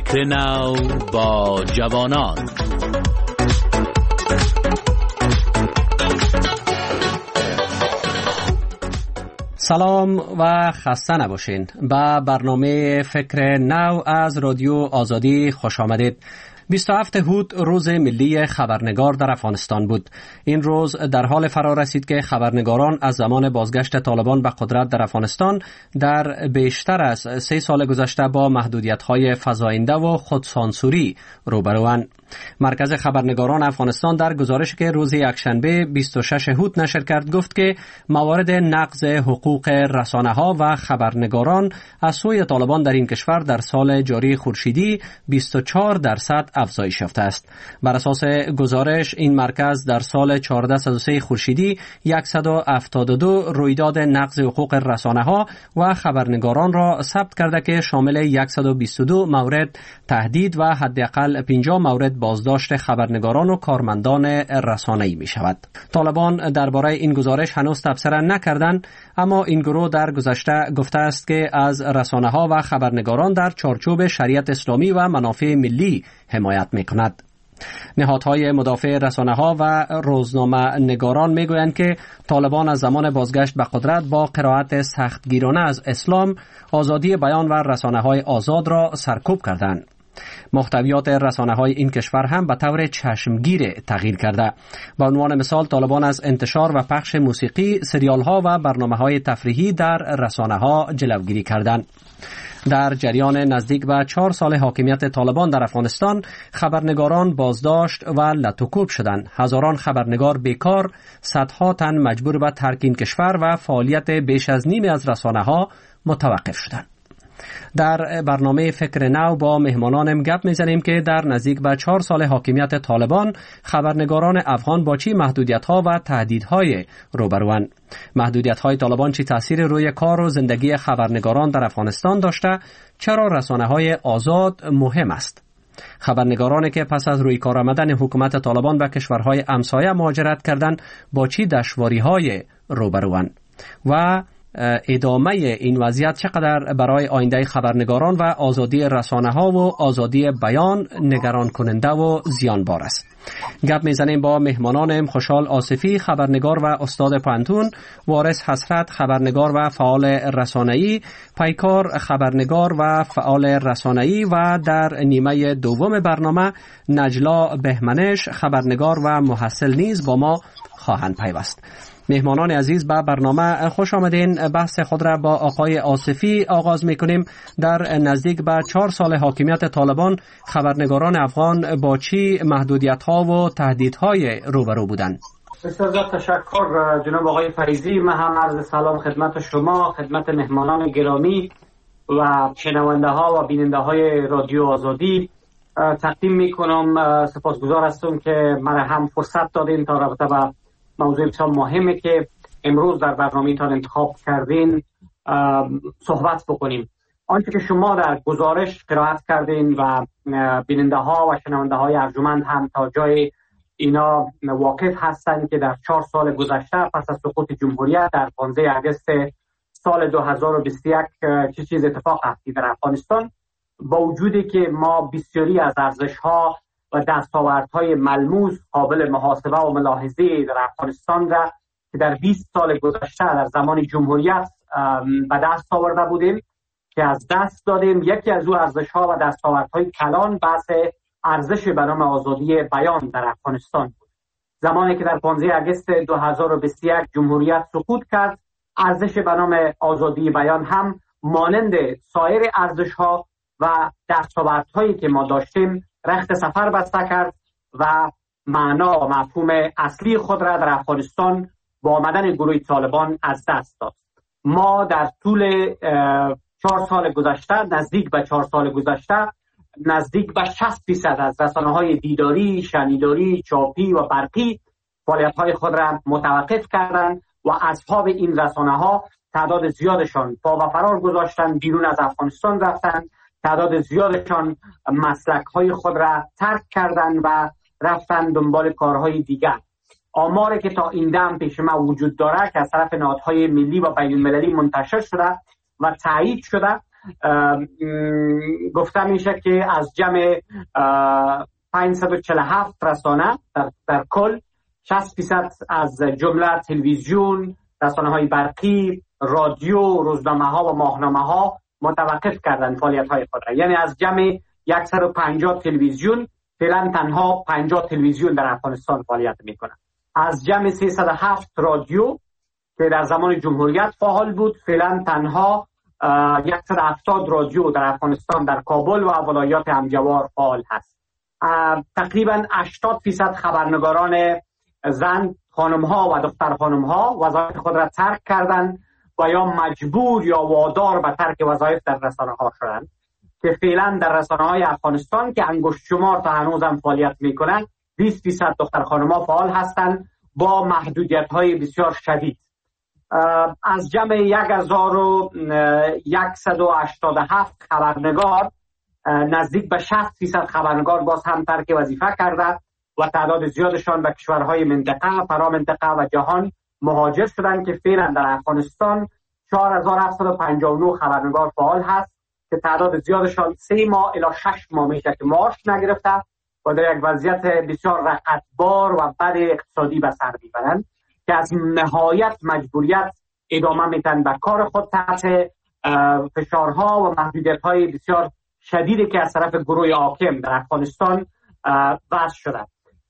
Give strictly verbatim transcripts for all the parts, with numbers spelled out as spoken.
فکر نو با جوانان. سلام و خسته نباشین. به برنامه فکر نو از رادیو آزادی خوش آمدید. بیست و هفتم هوت روز ملی خبرنگار در افغانستان بود. این روز در حال فرا رسید که خبرنگاران از زمان بازگشت طالبان به قدرت در افغانستان در بیشتر از سه سال گذشته با محدودیت‌های فزاینده و خودسانسوری روبروند. مرکز خبرنگاران افغانستان در گزارشی که روز یکشنبه بیست و ششم هوت نشر کرد گفت که موارد نقض حقوق رسانه‌ها و خبرنگاران از سوی طالبان در این کشور در سال جاری خورشیدی بیست و چهار درصد افزایش یافته است. بر اساس گزارش این مرکز در سال چهارده صد و سه خورشیدی صد و هفتاد و دو رویداد نقض حقوق رسانه‌ها و خبرنگاران را ثبت کرده که شامل صد و بیست و دو مورد تهدید و حداقل پنجاه مورد بازداشت خبرنگاران و کارمندان رسانه‌ای می شود. طالبان درباره این گزارش هنوز تبصره نکردند، اما این گروه در گذشته گفته است که از رسانه‌ها و خبرنگاران در چارچوب شریعت اسلامی و منافع ملی حمایت می کند. نهادهای مدافع رسانه‌ها و روزنامه نگاران میگویند که طالبان از زمان بازگشت به قدرت با قرائت سختگیرانه از اسلام آزادی بیان و رسانه‌های آزاد را سرکوب کردند. محتویات رسانه‌های این کشور هم به طور چشمگیر تغییر کرده. به عنوان مثال طالبان از انتشار و پخش موسیقی، سریال‌ها و برنامه‌های تفریحی در رسانه‌ها جلوگیری کردند. در جریان نزدیک به چهار سال حاکمیت طالبان در افغانستان خبرنگاران بازداشت و لطوکوب شدند. هزاران خبرنگار بیکار، صدها تن مجبور به ترک این کشور و فعالیت بیش از نیمی از رسانه‌ها متوقف شدند. در برنامه فکر نو با مهمانانم گپ میزنیم که در نزدیک به چهار سال حاکمیت طالبان خبرنگاران افغان با چی محدودیت‌ها و تهدیدهای روبروند. محدودیت‌های طالبان چی تأثیر روی کار و زندگی خبرنگاران در افغانستان داشته؟ چرا رسانه‌های آزاد مهم است؟ خبرنگارانی که پس از روی کار آمدن حکومت طالبان به کشورهای همسایه مهاجرت کردند با چی دشواری‌های روبروند؟ و ادامه این وضعیت چقدر برای آینده خبرنگاران و آزادی رسانه‌ها و آزادی بیان نگران کننده و زیانبار است. گپ میزنیم با مهمانانم: خوشحال آصفی، خبرنگار و استاد پانتون، وارث حسرت، خبرنگار و فعال رسانه‌ای، پیکار، خبرنگار و فعال رسانه‌ای، و در نیمه دوم برنامه نجلا بهمنش، خبرنگار و محصل نیز با ما خواهند پیوست. مهمانان عزیز به برنامه خوش آمدین. بحث خود را با آقای آصفی آغاز میکنیم. در نزدیک به چهار سال حاکمیت طالبان خبرنگاران افغان با چی محدودیت ها و تهدیدهای روبرو بودند؟ بسیار زیاد تشکر جناب آقای فریضی. من هم عرض سلام خدمت شما، خدمت مهمانان گرامی و شنونده ها و بیننده های رادیو آزادی تقدیم میکنم. سپاسگزار هستم که من هم فرصت دادین تا رابطه با موضوع بسیار مهمه که امروز در برنامه تان انتخاب کردین صحبت بکنیم. آنچه که شما در گزارش قرائت کردین و بیننده ها و شنونده های ارجمند هم تا جای اینا واقف هستند که در چهار سال گذشته پس از سقوط جمهوریت در پانزده آگوست سال دو هزار و بیست و یک چه چیز اتفاق افتاد در افغانستان، با وجودی که ما بسیاری از ارزش ها و دستاوردهای ملموس قابل محاسبه و ملاحظه در افغانستان را که در بیست سال گذشته در زمان جمهوریت به دست آورده بودیم که از دست دادیم. یکی از او ارزش‌ها و دستاوردهای کلان بحث ارزش به نام آزادی بیان در افغانستان بود. زمانی که در پانزده آگوست دو هزار و بیست و یک جمهوریت سقوط کرد، ارزش به نام آزادی بیان هم مانند سایر ارزش‌ها و دستاوردهایی که ما داشتیم رخت سفر بسته کرد و معنا و مفهوم اصلی خود را در افغانستان با آمدن گروه طالبان از دست داد. ما در طول چهار سال گذشته، نزدیک به چهار سال گذشته، نزدیک به شصت درصد از رسانه‌های دیداری، شنیداری، چاپی و برقی فعالیت‌های خود را متوقف کردند و اصحاب این رسانه‌ها تعداد زیادشان پا و فرار گذاشتند، بیرون از افغانستان رفتند. تعداد زیادشان مسلک‌های خود را ترک کردند و رفتن دنبال کارهای دیگر. آماری که تا این دم پیش ما وجود داره که از طرف نهادهای ملی و بین‌المللی منتشر شده و تایید شده، گفته میشه که از جمع پانصد و چهل و هفت رسانه در, در کل شصت درصد از جمله تلویزیون، رسانه های برقی، رادیو، روزنامه ها و ماهنامه ها متوقف کردن فعالیت های خود را. یعنی از جمع صد و پنجاه تلویزیون فعلا تنها پنجاه تلویزیون در افغانستان فعالیت میکنن. از جمع سیصد و هفت رادیو که در زمان جمهوریت فعال بود فعلا تنها صد و هفتاد رادیو در افغانستان در کابل و ولایات همجوار فعال هست. تقریبا هشتاد درصد خبرنگاران زن، خانم ها و دختر خانم ها وظایف خود را ترک کردند و یا مجبور یا وادار به ترک وظایف در رسانه ها شدند که فعلا در رسانه های افغانستان که انگشت شمار تا هنوز هم فعالیت میکنند بیست درصد دختر خانم ها فعال هستند با محدودیت های بسیار شدید. از جمع هزار و صد و هشتاد و هفت خبرنگار نزدیک به شصت درصد خبرنگار باز هم ترک وظیفه کرده و تعداد زیادشان به کشورهای منطقه، فرامنطقه و جهان مهاجر شدند که فعلا در افغانستان چهار هزار و هفتصد و پنجاه و نه خبرنگار فعال هست که تعداد زیادشان سه ماه الی شش ماه میشه که معاش نگرفته و در یک وضعیت بسیار رقتبار و بد اقتصادی به سر میبرند که از نهایت مجبوریت ادامه میتن به کار خود تحت فشارها و محدودیت‌های بسیار شدیدی که از طرف گروه حاکم در افغانستان وضع شده.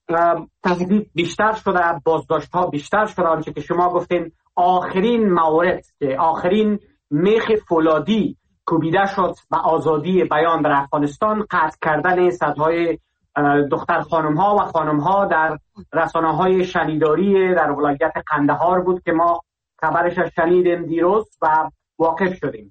تهدید بیشتر شده، بازداشت‌ها بیشتر شده. آنچه که شما گفتین آخرین مورد که آخرین میخ فولادی کوبیده شد به آزادی بیان در افغانستان قطع کردن صدهای دختر خانم ها و خانم ها در رسانه های شنیداری در ولایت قندهار بود که ما خبرش شنیدیم دیروز و واقف شدیم.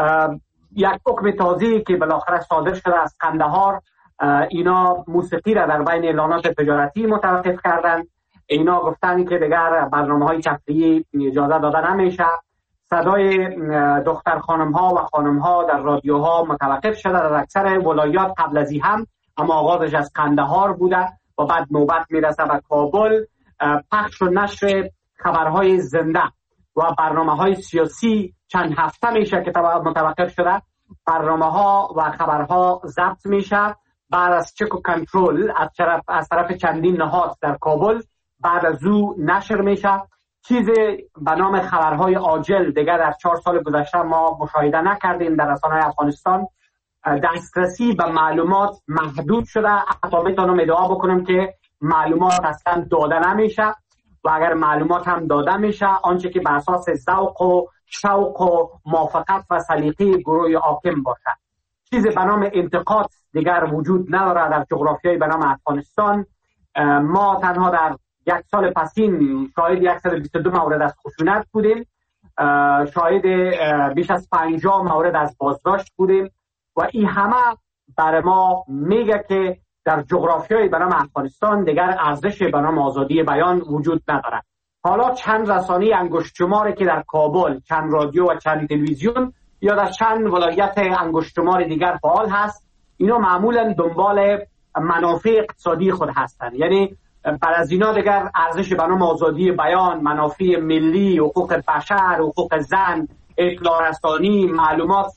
یک حکم تازه‌ای که بالاخره صادر شده از قندهار، اینا موسیقی را در بین اعلانات تجارتی متوقف کردن. اینا گفتن که دیگر برنامه‌های تفریحی اجازه داده نمیشه. صدای دختر خانم ها و خانم ها در رادیوها متوقف شده در اکثر ولایات قبل از این هم، اما آغازش از قندهار بوده و بعد نوبت میرسه به کابل. پخش و نشر خبرهای زنده و برنامه‌های سیاسی چند هفته میشه که متوقف شده. برنامه‌ها و خبرها ضبط میشه بعد از چک و کنترل از طرف از طرف چندین نهاد در کابل، بعد از او نشر میشه. چیز به نام خبرهای عاجل دیگر در چهار سال گذشته ما مشاهده نکردیم در رسانه‌های افغانستان. دسترسی به معلومات محدود شده. حتی میتونم ادعا بکنم که معلومات اصلا داده نمیشه و اگر معلومات هم داده میشه آنچه که بر اساس ذوق و شوق و موافقت و سلیقه گروه حاکم باشه. چیزی به نام انتقاد دیگر وجود نداره در جغرافیای به نام افغانستان. ما تنها در یک سال پسین شاهد صد و بیست و دو مورد از خشونت بودیم، شاهد بیش از پنجاه مورد از بازداشت بودیم و این همه برای ما میگه که در جغرافیای به نام افغانستان دیگر ارزش به نام آزادی بیان وجود نداره. حالا چند رسانه انگشت شماری که در کابل، چند رادیو و چند تلویزیون یا در چند ولایت انگشت شمار دیگر فعال هست، اینا معمولا دنبال منافع اقتصادی خود هستند. یعنی بر از اینا دیگر ارزش به نام آزادی بیان، منافع ملی، حقوق بشر، حقوق زن، اطلاع رسانی، معلومات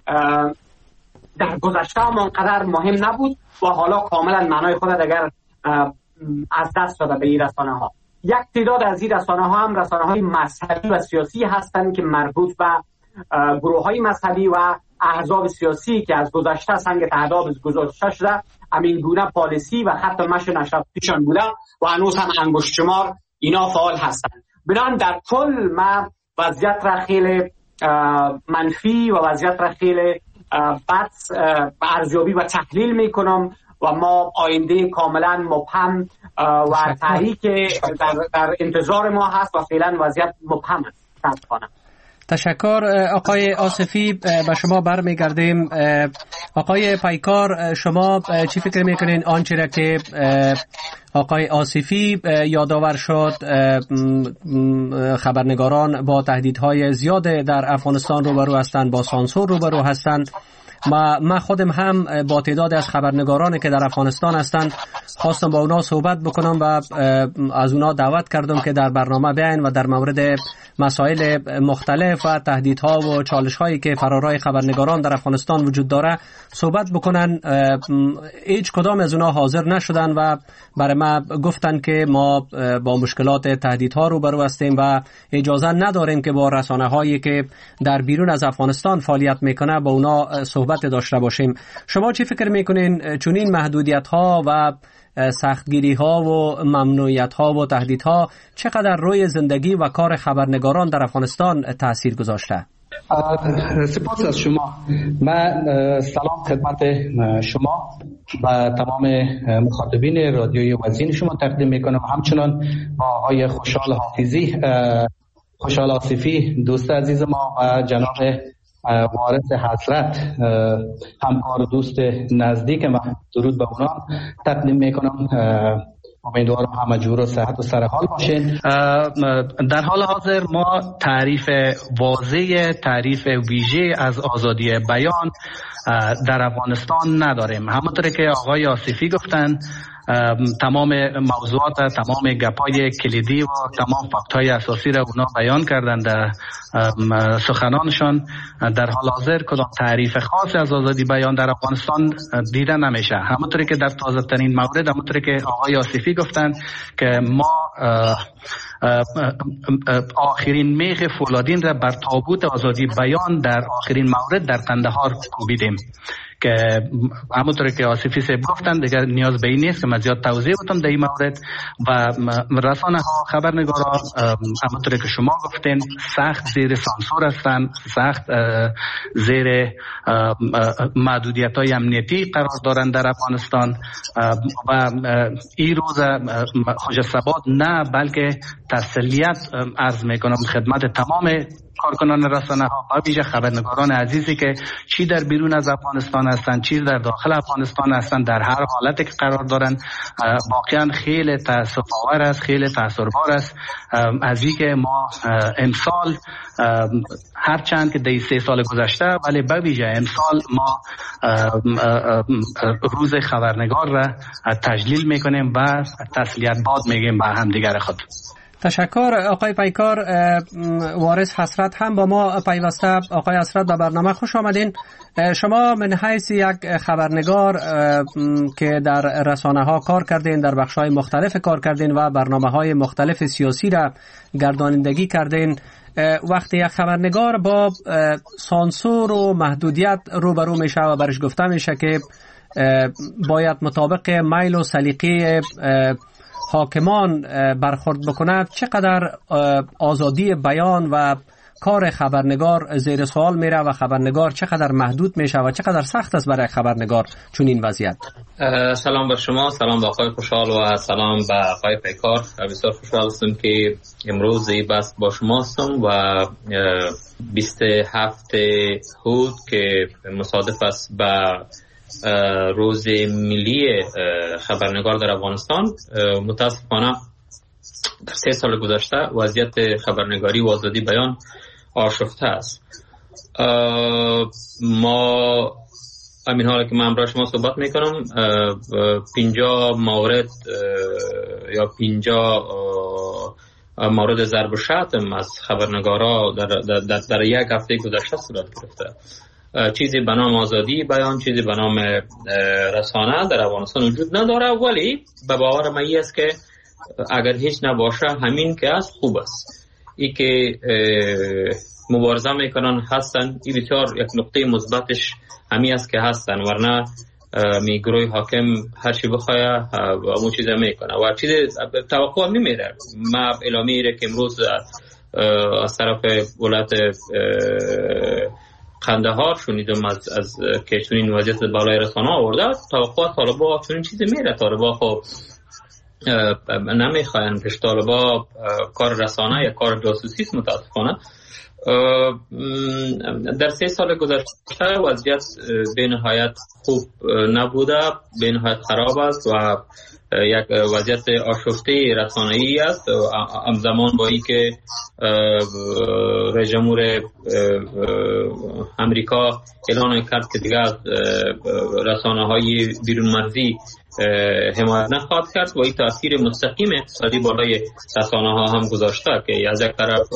در گذشته هم آنقدر مهم نبود و حالا کاملا معنای خود دیگر از دست داده به این رسانه ها. یک تعداد از این رسانه ها هم رسانه های مذهبی و سیاسی هستند که مربوط به گروه های مذهبی و احزاب سیاسی که از گذشته سنگ تعداد گذاشته شده، همین گونه پالیسی و خط مشی نشراتیشان بوده و هنوز هم انگشت شمار اینا فعال هستند. بنابراین در کل من وضعیت را خیلی منفی و وضعیت را خیلی بد ارزیابی و تحلیل میکنم و ما آینده کاملا مبهم و تاریک در, در انتظار ما هست و فعلا وضعیت مبهم است. تشکر آقای آصفی. به شما برمیگردیم. آقای پیکار، شما چی فکر میکنین آنچه را که آقای آصفی یادآور شد خبرنگاران با تهدیدهای زیاد در افغانستان روبرو هستند، با سانسور روبرو هستند. ما ما خودم هم با تعداد از خبرنگارانی که در افغانستان هستند خواستم با اونا صحبت بکنم و از اونا دعوت کردم که در برنامه بیاین و در مورد مسائل مختلف و تهدیدها و چالش‌هایی که فرارای خبرنگاران در افغانستان وجود داره صحبت بکنن. هیچ کدام از اونا حاضر نشدن و برای ما گفتن که ما با مشکلات تهدیدها روبرو هستیم و اجازه نداریم که با رسانه‌هایی که در بیرون از افغانستان فعالیت میکنه با اونا صحبت داشته باشیم. شما چی فکر میکنین چون این محدودیت‌ها و سختگیری‌ها و ممنوعیت‌ها و تهدیدها چقدر روی زندگی و کار خبرنگاران در افغانستان تأثیر گذاشته؟ سپاس از شما. من سلام خدمت شما و تمام مخاطبین رادیوی وزین شما تقدیم میکنم. همچنان با آقای خوشحال حافظی، خوشحال آصفی دوست عزیز ما و جناب وارث حسرت همکار و دوست نزدیک من درود به اونا تقدیم میکنم. امیدوارم همه جور و صحت و سرحال باشین. در حال حاضر ما تعریف واضح، تعریف ویژه از آزادی بیان در افغانستان نداریم. همونطور که آقای آصفی گفتن تمام موضوعات، تمام گپای کلیدی و تمام فاکت‌های اساسی را اونا بیان کردن در سخنانشان. در حال حاضر کدام تعریف خاص از آزادی بیان در افغانستان دیده نمیشه. همونطوری که در تازه ترین مورد، همونطوری که آقای آصفی گفتن که ما آخرین میخ فولادین را بر تابوت آزادی بیان در آخرین مورد در قندهار کوبیدیم که همونطور که آصفی صاحب گفتن دیگر نیاز به این نیست که من زیاد توضیح بدم در این مورد. و رسانه ها، خبرنگاران همونطور که شما گفتین سخت زیر سانسور هستن، سخت زیر محدودیت های امنیتی قرار دارند در افغانستان و این روز خوش ثبات نه بلکه تسلیت عرض میکنم خدمت تمام کارکنان رسانه ها و ویژه خبرنگاران عزیزی که چی در بیرون از افغانستان هستند چی در داخل افغانستان هستند، در هر حالتی که قرار دارند واقعا خیلی تأسف آور است، خیلی تأثیربار است از این که ما امسال هرچند که در سه سال گذشته ولی به ویژه امسال ما روز خبرنگار را تجلیل میکنیم و تسلیت باد میگیم به هم دیگر خود. تشکر آقای پیکار. وارث حسرت هم با ما پیوسته. آقای حسرت به برنامه خوش آمدین. شما من حیث یک خبرنگار که در رسانه ها کار کردین، در بخش های مختلف کار کردین و برنامه های مختلف سیاسی را گردانندگی کردین، وقتی یک خبرنگار با سانسور و محدودیت روبرو میشه و برش گفته میشه که باید مطابق میل و سلیقه حاکمان برخورد بکند، چقدر آزادی بیان و کار خبرنگار زیر سوال میره و خبرنگار چقدر محدود میشه و چقدر سخت است برای خبرنگار چون این وضعیت؟ سلام بر شما، سلام به آقای خوشحال و سلام به آقای پیکار. بسیار خوشحال هستم که امروز این بحث با شما هستم و بیست و هفتم هود که مصادف است با روز ملی خبرنگار در افغانستان، متاسفانه در سه سال گذشته وضعیت خبرنگاری و آزادی بیان آشفته است. ما همین حالا که من برای شما صحبت میکنم پنجاه مورد یا پنجاه مورد ضرب و شتم از خبرنگارا در, در, در, در یک هفته گذشته صورت گرفته. چیزی به نام آزادی بیان، چیزی به نام رسانه در افغانستان وجود نداره، ولی به باور من این است که اگر هیچ نباشه همین که است خوب است. ای که مبارزه میکنن هستن، این بسیار یک نقطه مثبتش همین است که هستن، ورنه می گروه حاکم هر چی بخواه همون چیز میکنه و چیز توقع نمیره. ما اعلامی را که امروز از طرف ولایت قندهار شنیدم از از که چنین وضعیت بالای رسانه آورده، توقع طالبا چنین چیزی میره. طالبا خب نمیخواین پیش طالبا کار رسانه یا کار جاسوسی است. متاسفانه در سه سال گذشته وضعیت به نهایت خوب نبوده، به نهایت خراب است و یک وضعیت آشفته رسانه‌ای است، همزمان با این که رئیس جمهور امریکا اعلان کرد که دیگر از رسانه‌های بیرون مرزی حمایت نخواهد کرد و این تاثیر مستقیم اقتصادی بالای رسانه‌ها هم گذاشته که از یک طرف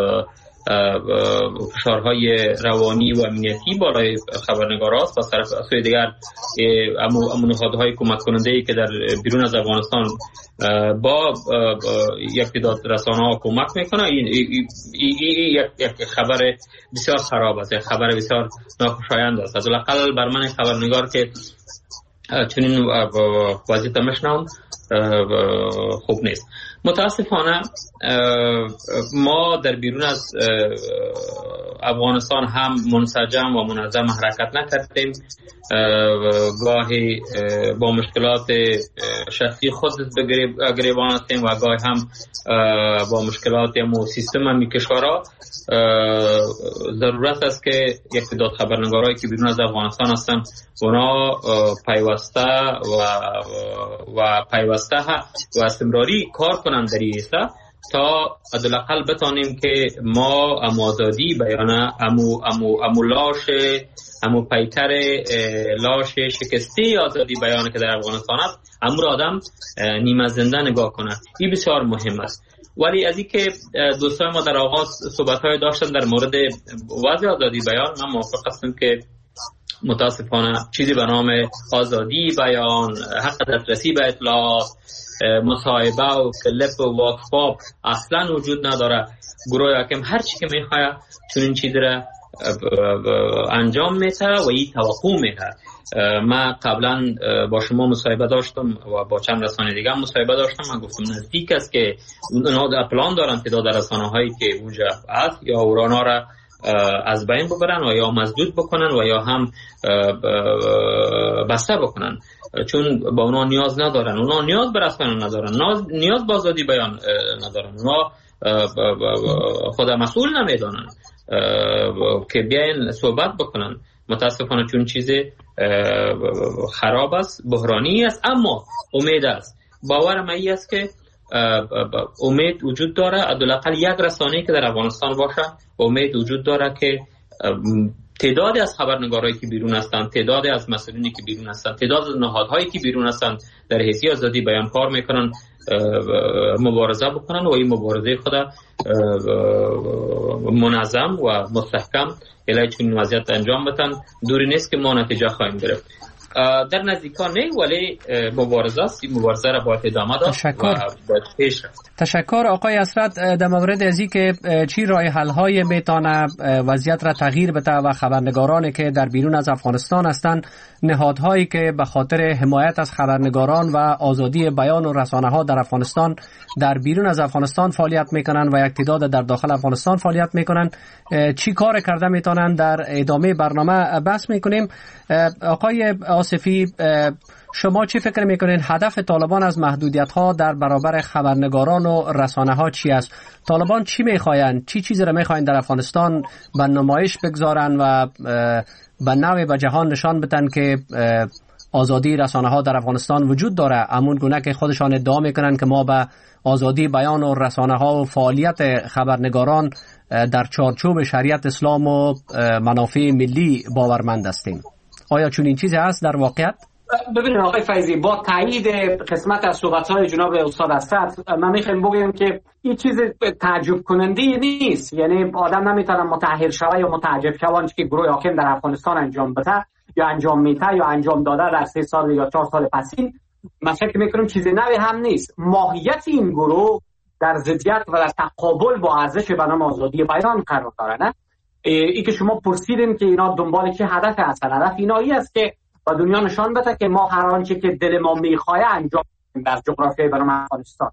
فشارهای روانی و امنیتی بالای خبرنگاراست و از طرف سوی دیگر امو نهادهای کمک کننده‌ای که در بیرون از افغانستان با یک تعداد رسانه‌ها کمک میکنه. این یک خبر بسیار خراب است، یک خبر بسیار ناخوشایند است. از الاقل بر من خبرنگار که چنین وضعیت مشنم خوب نیست. متاسفانه ما در بیرون از افغانستان هم منسجم و منظم حرکت نکردیم. گاهی با مشکلات شخصی خود گریبان هستیم و گاهی هم با مشکلات امو سیستم همی کشورها. ضرورت است که یک تعداد خبرنگارایی که بیرون از افغانستان هستن اونا پیوسته و و پیوسته و استمراری کار کنند در این تا حداقل بتانیم که ما امو آزادی بیان امو امو امو لاش امو پیکر لاش شکسته آزادی بیان که در افغانستان است امو را آدم نیمه زنده نگاه کنه. این بسیار مهم است. ولی از این که دوستان ما در آغاز صحبت‌های داشتن در مورد وضع آزادی بیان، من موافق هستم که متاسفانه چیزی به نام آزادی بیان، حق دسترسی به اطلاعات، مصاحبه و کلیپ و واکفاب اصلا وجود نداره. گروه حاکم هر چی که میخواه چون این چیز را انجام میده و این توقع میده. من قبلا با شما مصاحبه داشتم و با چند رسانه دیگه هم مصاحبه داشتم. من گفتم نزدیک است که اونها پلان دارن تعداد رسانه هایی که اونجا هست یا اورانا را از بین ببرن و یا مسدود بکنن و یا هم بسته بکنن، چون با اونا نیاز ندارن. اونا نیاز به رسانه ندارن، نیاز به آزادی بیان ندارن. اونا خود مسئول نمیدانن که بیاین صحبت بکنن. متاسفانه چون چیز خراب است، بحرانی است، اما امید است. باورم این است که امید وجود داره. حداقل یک رسانه‌ای که در افغانستان باشه، امید وجود داره که تعدادی از خبرنگارایی که بیرون هستند، تعدادی از مسئولینی که بیرون هستند، تعداد از نهادهایی که بیرون هستند در حیثیت آزادی بیان کار میکنن، مبارزه بکنن و این مبارزه خود منظم و مستحکم علیه چنین وضعیت انجام بدن. دوری نیست که ما نتیجه خواهیم گرفت. در نزدیکان نه، ولی مبارزه است. این مبارزه را باید ادامه داد و باید پیش رفت. تشکر آقای اسرت. در مورد ازی که چی راه حل های میتونه وضعیت را تغییر بده و خبرنگارانی که در بیرون از افغانستان هستند، نهادهایی که به خاطر حمایت از خبرنگاران و آزادی بیان و رسانه ها در افغانستان در بیرون از افغانستان فعالیت میکنن و یک تعداد در داخل افغانستان فعالیت میکنن، چی کار کرده میتونن در ادامه برنامه بحث میکنیم. آقای آصفی، شما چی فکر میکنین هدف طالبان از محدودیت ها در برابر خبرنگاران و رسانه ها چی است؟ طالبان چی میخواین؟ چی چیزی را میخواین در افغانستان به نمایش بگذارن و به نوع به جهان نشان بدن که آزادی رسانه ها در افغانستان وجود داره، همون گونه که خودشان ادعا میکنن که ما به آزادی بیان و رسانه ها و فعالیت خبرنگاران در چارچوب شریعت اسلام و منافع ملی باورمند هستیم؟ آیا چون این چیزی هست در واقعیت؟ ببینید آقای فیضی، با تایید قسمت از صحبت‌های جناب استاد اسد، من میخوام بگم که این چیز تعجب کننده نیست. یعنی آدم نمیتونه متأهل شوه یا متعجب شوه که گروه حاکم در افغانستان انجام بده یا انجام میده یا انجام داده در سه سال یا چهار سال پسین. من فکر میکنم چیز نوی هم نیست. ماهیت این گروه در ضدیت و در تقابل با ارزش به نام آزادی بیان قرار داره. نه ای که شما پرسیدین که اینا دنبال چه هدف هستن، هدف اینایی است که با دنیا نشان بده که ما هر آنچه که دل ما میخواه انجام در جغرافیای برنامه افغانستان.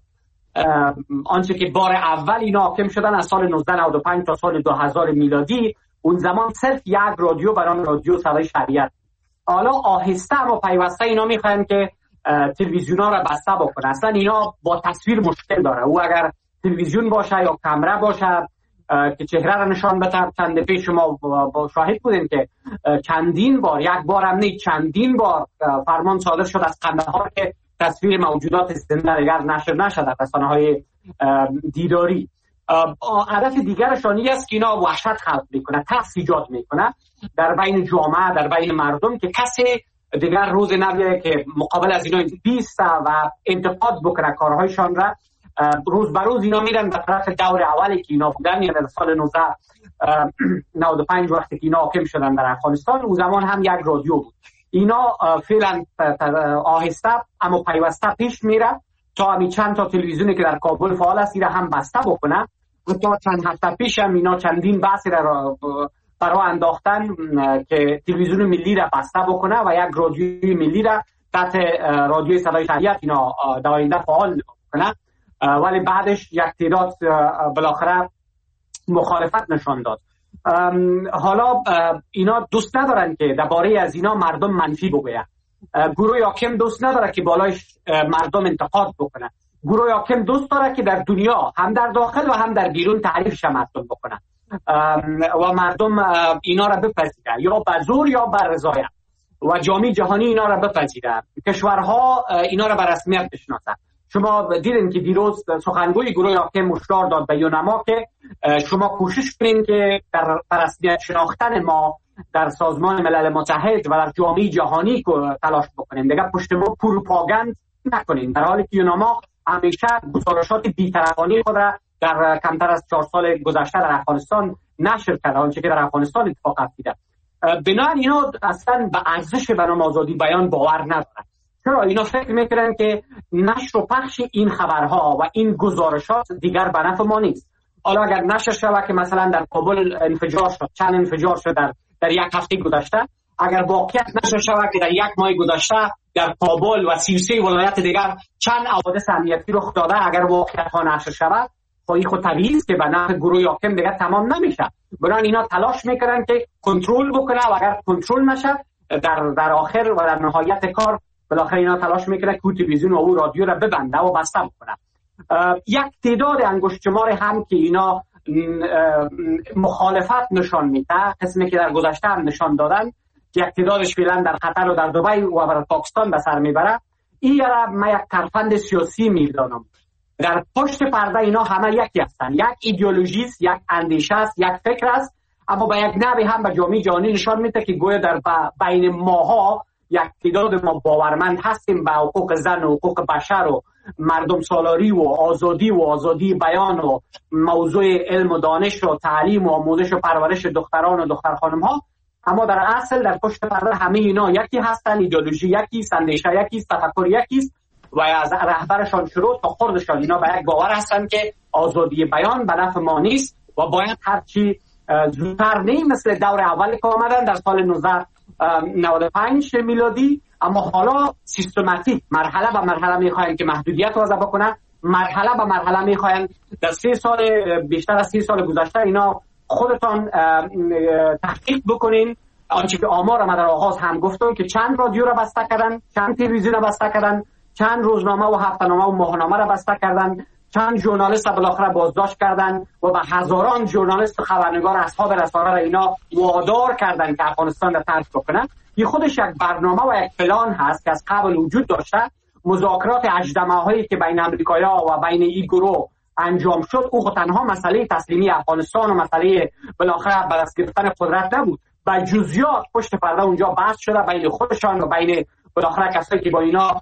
آنچه که بار اول اینا حاکم شدن از سال نوزده نود و پنج تا سال دو هزار میلادی، اون زمان صرف یک رادیو برنامه رادیو صدای شریعت. حالا آهسته اما پیوسته اینا میخوان که تلویزیونا را بسته بکنه. اصلا اینا با تصویر مشکل داره. او اگر تلویزیون باشه یا کامera باشه که چهره را نشان بده، چند پیش شما با شاهد بودین که چندین بار، یک بار هم نه چندین بار فرمان صادر شد از قندهار که تصویر موجودات زنده دیگر نشر نشد در رسانه‌های دیداری. هدف دیگرشان این است که اینا وحشت خلق میکنه، ترس ایجاد میکنه در بین جامعه، در بین مردم، که کسی دیگر روز نبیه که مقابل از اینا بیسته و انتقاد بکنه کارهایشان را. روز به روز اینا میرن به طرف دور اولی که اینا بودن، یعنی در سال نوزده نود و پنج وقتی که اینا حاکم شدن در افغانستان، اون زمان هم یک رادیو بود. اینا فعلا آهسته اما پیوسته پیش میره تا همین چند تا تلویزیونی که در کابل فعال است اینا هم بسته بکنه. و تا چند هفته پیش هم اینا چندین بحثی را برای انداختن که تلویزیون ملی را بسته بکنه و یک رادیوی ملی را تحت رادیوی صدای شریعت اینا در آینده فعال بکنه. ولی بعدش یک تعداد بالاخره مخالفت نشان داد. حالا اینا دوست ندارن که درباره از اینا مردم منفی بگوید. گروه حاکم دوست نداره که بالایش مردم انتقاد بکنه. گروه حاکم دوست داره که در دنیا هم در داخل و هم در بیرون تعریفش مردم بکنه و مردم اینا را بپذیره، یا به زور یا به رضایت، و جامعه جهانی اینا را بپذیره، کشورها اینا را به رسمیت بشناسه. شما دیدین که دیروز سخنگوی گروه حاکم هشدار داد به یونما که شما کوشش کنین که در رسمیت شناختن ما در سازمان ملل متحد و در جامعه جهانی تلاش بکنین، دیگه پشت ما پروپاگاند نکنین. در حالی که یونما همیشه گزارشات بی‌طرفانه خود را در کمتر از چهار سال گذشته در افغانستان نشر کرده، آنچه که در افغانستان اتفاق افتاده. بنابراین اینا اصلا به ارزش به نام آزادی بیان باور ندارن. چرا؟ اینا فکر میکنن که نشر و پخش این خبرها و این گزارشات دیگر به نفع ما نیست. حالا اگر نشر شود که مثلا در کابل انفجار شد، چند انفجار شد در در یک هفته گذشته، اگر واقعیت نشر شود که در یک ماه گذشته در کابل و سی و سه ولایت دیگر چند حوادث امنیتی رخ داده، اگر واقعیت ها نشر شود، خب این خود طبیعی است که به نفع گروه حاکم دیگر تمام نمیشه. برای اینا تلاش میکنن که کنترل بکنه و اگر کنترل نشه در در آخر و در نهایت کار بالاخره اینا تلاش میکنه که تلویزیون و او رادیو را ببنده و بسته بکنه. یک تعداد انگشت شمار هم که اینا مخالفت نشان میده، قسمی که در گذشته هم نشان دادن که یک تعدادش فعلا در قطر و در دبی و در پاکستان به سر میبره، این را من یک ترفند سیاسی میدانم. در پشت پرده اینا همه یکی هستن، یک ایدئولوژی است، یک اندیشه است، یک فکر است، اما به یک نحوی هم به جامعه جهانی نشان میده که گویا در بین ماها یک تعداد ما باورمند هستیم به حقوق زن و حقوق بشر و مردم سالاری و آزادی و آزادی بیان و موضوع علم و دانش و تعلیم و آموزش و پرورش دختران و دختر خانم ها. اما در اصل در پشت پرده همه اینا یکی هستن، ایدئولوژی یکی است، اندیشه یکی است، تفکر یکی است و از رهبرشان شروع تا خردشان اینا به یک باور هستن که آزادی بیان به نفع ما نیست و باید هرچی زودتر، نه مثل دور اول که آمدن در سال نوزده نود و پنج میلادی، اما حالا سیستماتیک مرحله به مرحله میخواین که محدودیت وضع بکنن، مرحله به مرحله میخواین در سه سال بیشتر از سه سال گذشته اینا خودتان تحقیق بکنین. آنچه که آمار ما در آغاز هم گفتم که چند رادیو را بسته کردن، چند تلویزیون را بسته کردن، چند روزنامه و هفته‌نامه و ماهنامه را بسته کردن، چند ژورنالیست بالاخره بازداشت کردن و به هزاران ژورنالیست خبرنگار اصحاب رسانه را اینا وادار کردن که افغانستان را ترک بکنن. این خودش یک برنامه و یک پلان هست که از قبل وجود داشته. مذاکرات هجده‌ماهه‌ای که بین آمریکایی‌ها و بین این گروه انجام شد، او خود تنها مسئله تسلیمی افغانستان و مسئله بالاخره به دست گرفتن قدرت نبود، با جزئیات پشت پرده اونجا بحث شده بین خودشان و بین بالاخره کسایی که با اینا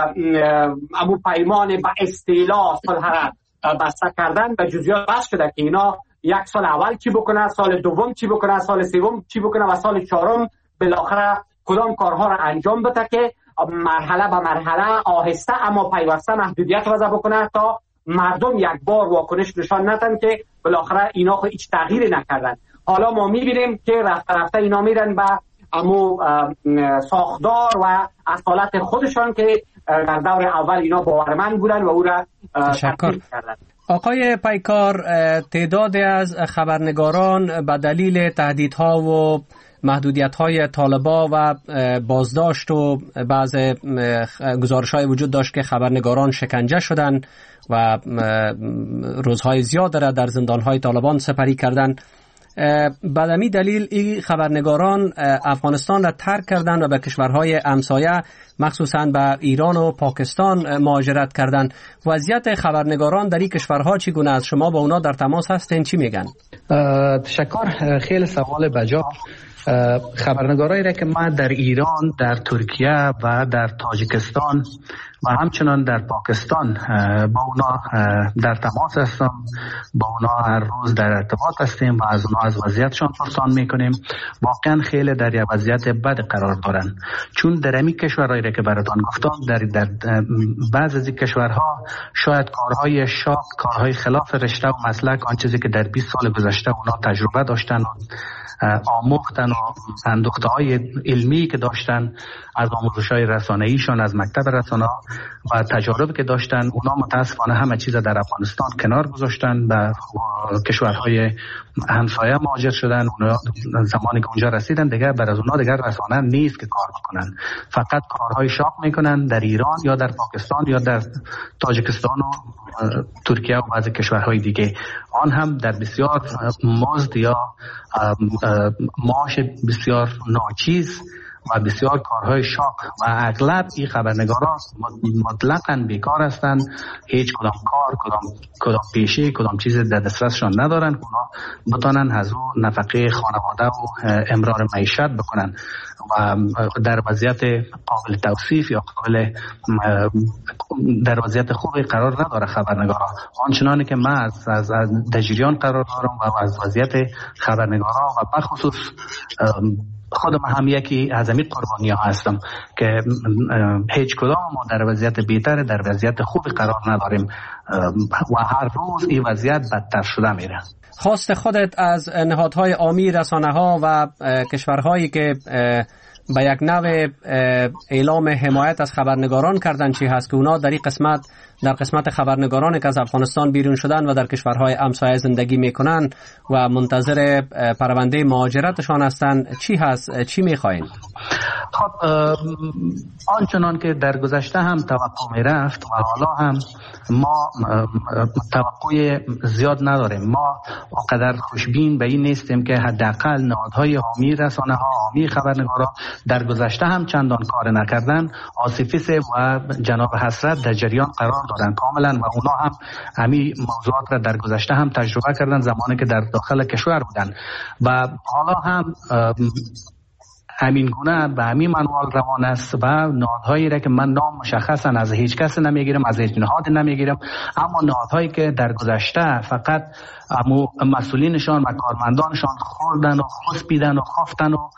امو پیمان با استیلا صلح بسته کردن، به جزئیات بحث شده که اینا یک سال اول چی بکنه، سال دوم چی بکنه، سال سوم چی بکنه و سال چهارم بالاخره کدام کارها را انجام بده که مرحله به مرحله آهسته اما پیوسته محدودیت وضع بکنه تا مردم یک بار واکنش نشان ندن که بالاخره اینا خود هیچ تغییری نکردن. حالا ما میبینیم که رفته رفته اینا میرن به امو ساختار و اصالت خودشان که در دور اول اینا باورمند بودن و او را تشکر کردن. آقای پیکار، تعدادی از خبرنگاران به دلیل تهدیدها و محدودیت‌های طالبا و بازداشت و بعض گزارش‌های وجود داشت که خبرنگاران شکنجه شدند و روزهای زیاد را در زندان‌های طالبان سپری کردند. بعد از دلیل این خبرنگاران افغانستان را ترک کردند و به کشورهای همسایه مخصوصاً به ایران و پاکستان مهاجرت کردند. وضعیت خبرنگاران در این کشورها چگونه است؟ شما با اونا در تماس هستین، چی میگن؟ تشکر. خیلی سوال بجا. خبرنگارایی را که من در ایران، در ترکیه و در تاجیکستان و همچنان در پاکستان با اونا در تماس هستم، با اونا هر روز در ارتباط هستیم و از اونا از وضعیتشان پرسان میکنیم. واقعا خیلی در یک وضعیت بد قرار دارن، چون در امی کشورهایی را که براتان گفتم در, در بعض از این کشورها شاید کارهای شاق، کارهای خلاف رشته و مسلک، آن چیزی که در بیست سال گذشته اونا تجربه داشتن و آموختن و اندوخته های علمی که داشتن از آموزش های رسانه‌ایشان از مکتب رسانه و تجارب که داشتن، اونا متاسفانه همه چیز در افغانستان کنار گذاشتن و کشورهای همسایه مهاجر شدن. اونا زمانی که اونجا رسیدن دیگه بر از اونا دیگه رسانه نیست که کار بکنن، فقط کارهای شاق میکنن در ایران یا در پاکستان یا در تاجیکستان و ترکیه و بعضی کشورهای دیگه، آن هم در بسیار مزد یا معاش بسیار ناچیز و بسیار کارهای شاق و اغلب این خبرنگاران مطلقاً بیکار هستند، هیچ کدام کار، کدام کدام پیشه، کدام چیز در دسترسشان ندارن که اونا بتونن از اون نفقه خانواده و امرار معیشت بکنن و در وضعیت قابل توصیف یا قابل در وضعیت خوبی قرار نداره خبرنگارا. آنچنانی که من از از تجریان قرار دارم و از وضعیت خبرنگارا و بخصوص خودم هم یکی از همین قربانی ها هستم که هیچ کدام ما در وضعیت بهتر، در وضعیت خوبی قرار نداریم و هر روز این وضعیت بدتر شده میره. خواست خودت از نهادهای عامی، رسانه ها و کشورهایی که به یک نوع اعلام حمایت از خبرنگاران کردن چی هست که اونا در این قسمت در قسمت خبرنگارانی که از افغانستان بیرون شدن و در کشورهای همسایه زندگی میکنن و منتظر پرونده مهاجرتشان هستند چی هست، چی میخواین؟ خب آنچنان که در گذشته هم توقع میرفت و حالا هم ما توقع زیاد نداریم. ما اونقدر خوشبین به این نیستیم که حداقل نهادهای حامی رسانه ها، حامی خبرنگارا در گذشته هم چندان کار نکردن. آصفیس و جناب حسرت در جریان قرار دادن کاملا و اونا هم همین موضوعات را در گذشته هم تجربه کردن زمانی که در داخل کشور بودن و حالا هم همین گونه به همین منوال روان است و نهادهایی را که من نام مشخصا از هیچ کس نمیگیرم، از هیچ نهاد نمیگیرم، اما نهادهایی که در گذشته فقط مسئولینشان و کارمندانشان خوردن و خسبیدن و خفتن و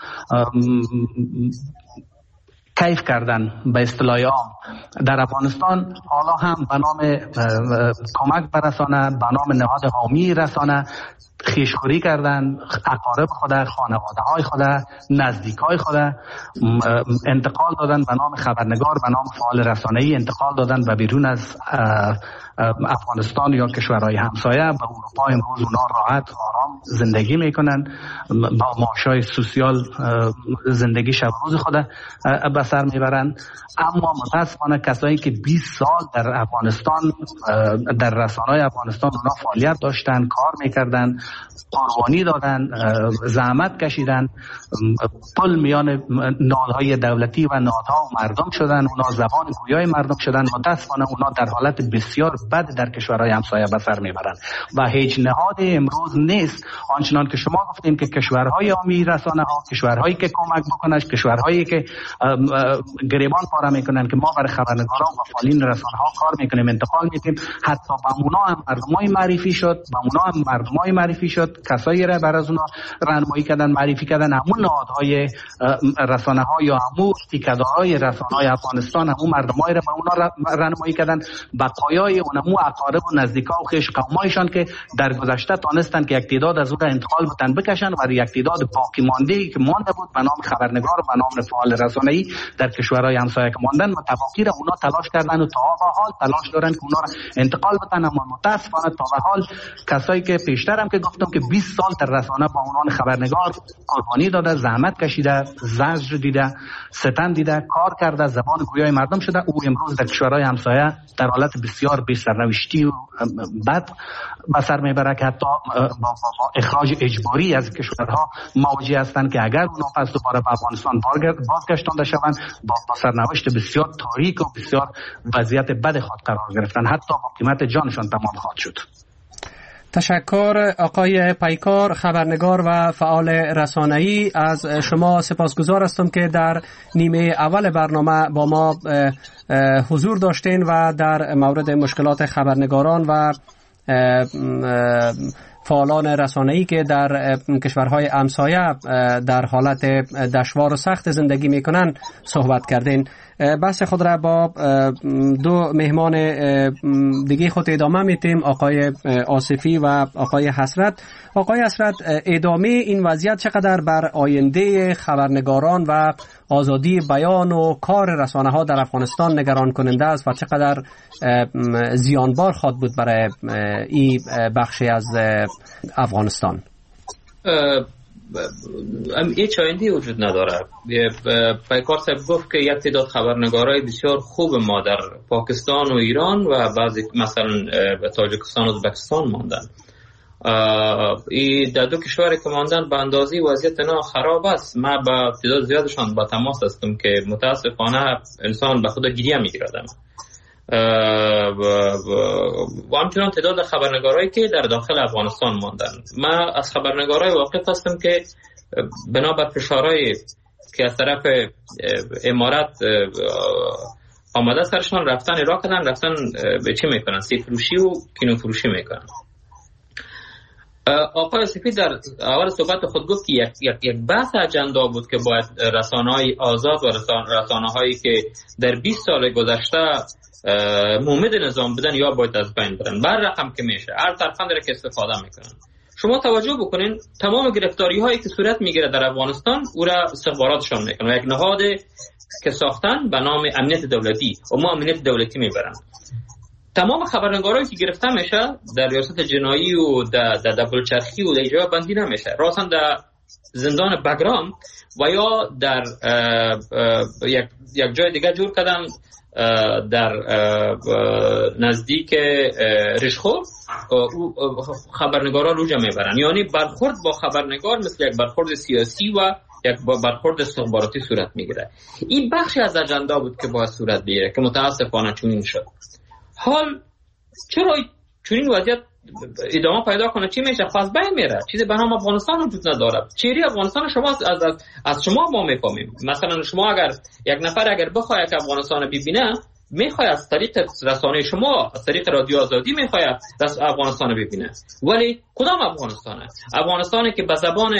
کیف کردن به اصطلاح عام در افغانستان، حالا هم به نام کمک به رسانه، به نام نهاد حامی رسانه خیشخوری کردن، اقارب خود، خانواده های خود، نزدیک های خود انتقال دادن به نام خبرنگار، به نام فعال رسانه‌ای انتقال دادن و بیرون از افغانستان یا کشورهای همسایه و اروپا امروز اونا راحت و آرام زندگی میکنن، با معاشای سوسیال زندگی شب روز خود به سر میبرن. اما متاسفانه کسایی که بیست سال در افغانستان در رسانه‌های افغانستان اونا فعالیت داشتن، کار میکردن، قربانی دادن، زحمت کشیدن، پل میان نهادهای دولتی و نهادها و مردم شدن، اونا زبان گویای مردم شدن. متاسفانه اونا در حالت بسیار بد در کشورهای همسایه به سر میبرن و هیچ نهاد امروز نیست آنچنان که شما گفتیم که کشورهای عامی رسانه ها، کشورهایی که کمک بکنن، کشورهایی که گریبان پاره میکنن که ما برای خبرنگاران و فعالین رسانه ها کار میکنیم، انتقال میدیم، حتی با اونا هم مردمای معرفی شد، با اونا هم مردمای معرفی شد، کسایی را بر از اونا راهنمایی کردن، معرفی کردن، همون نهادهای رسانه ها یا همون تیکه‌دارهای رسانه های افغانستان همون مردمای را به اونا راهنمایی کردن، بقایای اونمو اقارب و نزدیکا و خویش قومایشان که در گذشته تانستن که یک تعداد از اون انتقال بتن بکشن و یک تعداد باقی مانده که مانده بود به نام خبرنگار و به نام فعال رسانه‌ای در کشورهای همسایه که ماندن متفاوتی را اونا تلاش کردن و تا به حال تلاش دارن که اونا را انتقال بتن. اما متاسفانه تا به حال کسایی که پیشتر هم که گفتم که بیست سال در رسانه با عنوان خبرنگار قربانی داده، زحمت کشیده، زجر دیده، ستم دیده، کار کرده، زبان گویای مردم شده. او امروز در کشورهای همسایه در حالت بسیار بی سرنوشتی و بد به سر میبره که حتی با, با, با اخراج اجباری از کشورها مواجه هستند که اگر اونا پس دوباره به افغانستان بازگشتانده شوند با, با سرنوشت بسیار تاریک و بسیار وضعیت بد خود قرار گرفتن، حتی با قیمت جانشان تمام خواهد شد. تشکر آقای پیکار، خبرنگار و فعال رسانه‌ای. از شما سپاسگزار هستم که در نیمه اول برنامه با ما حضور داشتین و در مورد مشکلات خبرنگاران و فعالان رسانه‌ای که در کشورهای همسایه در حالت دشوار و سخت زندگی میکنن صحبت کردین. بحث خود را با دو مهمان دیگه خود ادامه میتیم، آقای آصفی و آقای حسرت. آقای حسرت، ادامه این وضعیت چقدر بر آینده خبرنگاران و آزادی بیان و کار رسانه ها در افغانستان نگران کننده است و چقدر زیانبار خواهد بود برای این بخشی از افغانستان؟ هیچ آینده وجود نداره. پیکار صاحب گفت که یک تعداد خبرنگارای بسیار خوب ما در پاکستان و ایران و بعضی مثلا تاجیکستان و ازبکستان ماندن. این در دو کشوری که ماندن به اندازی وضعیت اینا خراب است. من با تعداد زیادشان با تماس هستم که متاسفانه انسان به خود گریه میگیرد. و همچنان تعداد خبرنگارایی که در داخل افغانستان ماندن. من از خبرنگارای واقف هستم که بنابر فشارهای که از طرف امارات آماده سرشان رفتن عراق کردن، رفتن به چی میکنن؟ سی فروشی و کینو فروشی میکنن. آقای سپید در اول صحبت خود گفت که یک, یک, یک بحث اجندا بود که باید رسانه‌های آزاد و رسانه‌هایی که در بیست سال گذشته مومد نظام بودن یا باید از بین برن. بر رقم که میشه هر طرفان داره که استفاده میکنن. شما توجه بکنین تمام گرفتاری هایی که صورت میگیره در افغانستان او را استخباراتشان میکنن. یک نهاد که ساختن به نام امنیت دولتی و ما امنیت دولتی میبرن. تمام خبرنگارایی که گرفته میشه در ریاست جنایی و در دبلچرخی و در جای بندی نمیشه، راسن در زندان بگرام و یا در یک یک جای دیگه جور کردن در نزدیک رشخو خبرنگاران رو جمع میبرن. یعنی برخورد با خبرنگار مثل یک برخورد سیاسی و یک برخورد استخباراتی صورت میگیره. این بخشی از اجندا بود که باید صورت بگیره که متاسفانه چنین شد. حال چرا چنین وضعیت ادامه پیدا کنه؟ چی میشه؟ خواست بین میره. چیزی به نام افغانستان وجود نداره. چیری افغانستان شما از از, از شما ما میفهمیم. مثلا شما اگر یک نفر اگر بخواد که افغانستان ببینه، میخواد از طریق رسانه شما، از طریق رادیو آزادی میخواد از افغانستان ببینه. ولی کدام افغانستانه؟ افغانستانی که به زبان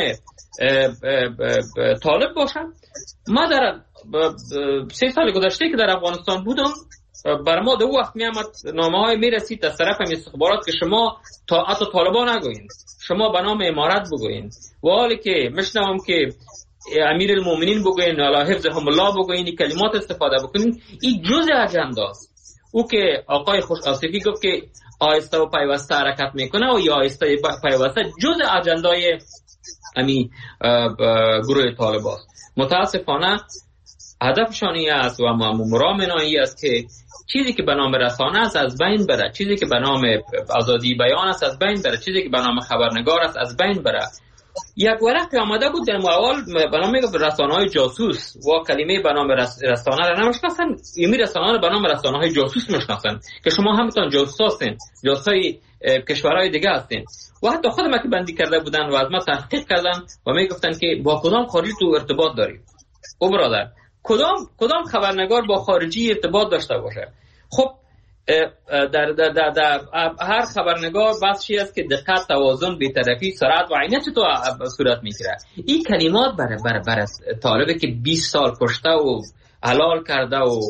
طالب باشه. ما در سه سال گذشته که در افغانستان بودم، بر ما دو وقت میامد نامه های میرسید از طرف استخبارات که شما تا حتی طالبان نگوین، شما به نام امارت بگوین. و حالی که مشنوم که امیر المومنین بگوین، علی حفظهم الله بگوین، کلمات استفاده بکنین، این جزء اجنداست. او که آقای خوش آصفی گفت که آهسته و پیوسته حرکت میکنه و یا آهسته پیوسته جزء اجندای امی گروه طالب است. متاسفانه هدفشان این است و مرامنا این است که چیزی که به نام رسانه است از بین بره، چیزی که به نام آزادی بیان است از بین بره، چیزی که به نام خبرنگار است از بین بره. یک ورقی آمده بود در اول به نام رسانه‌های جاسوس و کلمه به نام رسانه را نمیشناسن، یمی رسانه را به نام رسانه‌های جاسوس میشناسن که شما همتون جاسوس هستین، جاسوسای کشورهای دیگه هستین. و حتی خودم که بندی کرده بودن و از ما تحقیق کردن و میگفتن که با کدام خارجی تو ارتباط داری. او برادر کدام کدام خبرنگار با خارجی ارتباط داشته باشه؟ خب در, در, در, در هر خبرنگار بحثی است که دقت، توازن، بی‌طرفی، سرعت و عینیت تو صورت میگیره. این کلمات برای برای برای طالبی که بیست سال کشته و حلال کرده و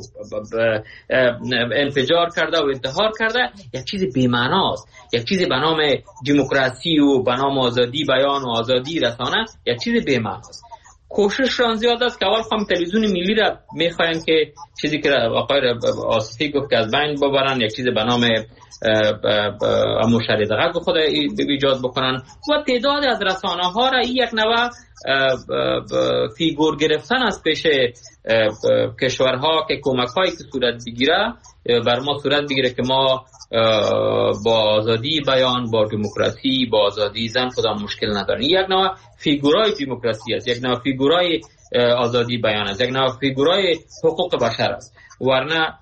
انفجار کرده و انتحار کرده، یک چیز بی‌معناست. یک چیزی به نام دموکراسی و به نام آزادی بیان و آزادی رسانه یک چیز بی‌معناست. کوشششان زیاد است که اول خام تلویزیون ملی را میخواین که چیزی که آقای آصفی گفت که از بین ببرن، یک چیز به نام مشاهده خود ایجاد بکنن و تعداد از رسانه ها را یک نوع فیگور گرفتن از پیش کشورها که کمک هایی که صورت بگیره بر ما صورت بگیره که ما با آزادی بیان، با دموکراسی، با آزادی زن کدام مشکل ندارن. یک نوع فیگورای دموکراسی است، یک نوع فیگورای آزادی بیان است، یک نوع فیگورای حقوق بشر است. ورنه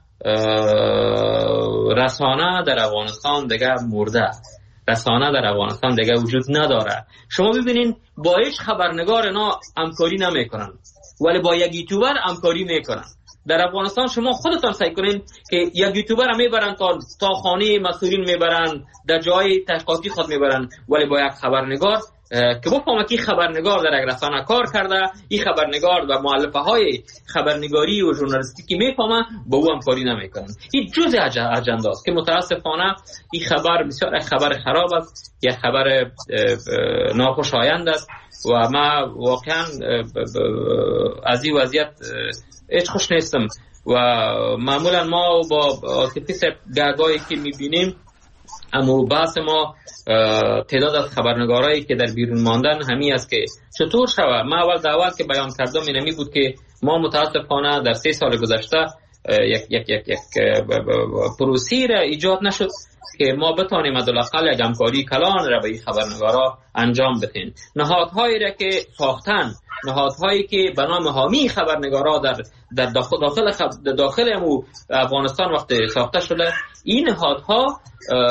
رسانه در افغانستان دیگه مرده، رسانه در افغانستان دیگه وجود نداره. شما ببینین با هیچ خبرنگار اینا همکاری نمیکنن ولی با یک یوتیوبر همکاری میکنن. در افغانستان شما خودتان سعی کنین که یک یوتیوبر میبرن تا تا خانه مسئولین میبرن، در جای تحقیقاتی خود میبرن، ولی با یک خبرنگار که بفهمه که خبرنگار در یک رسانه کار کرده، این خبرنگار و مؤلفه های خبرنگاری و ژورنالیستیکی میفهمه، با او همکاری نمیکنن. این جزء اجندا است که متاسفانه این خبر بسیار خبر خراب است، یک خبر ناخوشایند است و ما واقعا از این وضعیت هیچ خوش نیستم و معمولا ما با آصفی گاگایی که میبینیم اما بحث ما تعداد از خبرنگارایی که در بیرون ماندن همین است که چطور شود. ما اول دعوت که بیان کردم اینمی بود که ما متاسفانه در سه سال گذشته یک یک یک یک پروسی را ایجاد نشد که ما بتانیم حداقل یک همکاری کلان را به این خبرنگارا انجام بدهیم. نهادهایی را که ساختن، نهادهایی که به نام حامی خبرنگارا در در داخل داخل داخل امو افغانستان وقت ساخته شده، این نهادها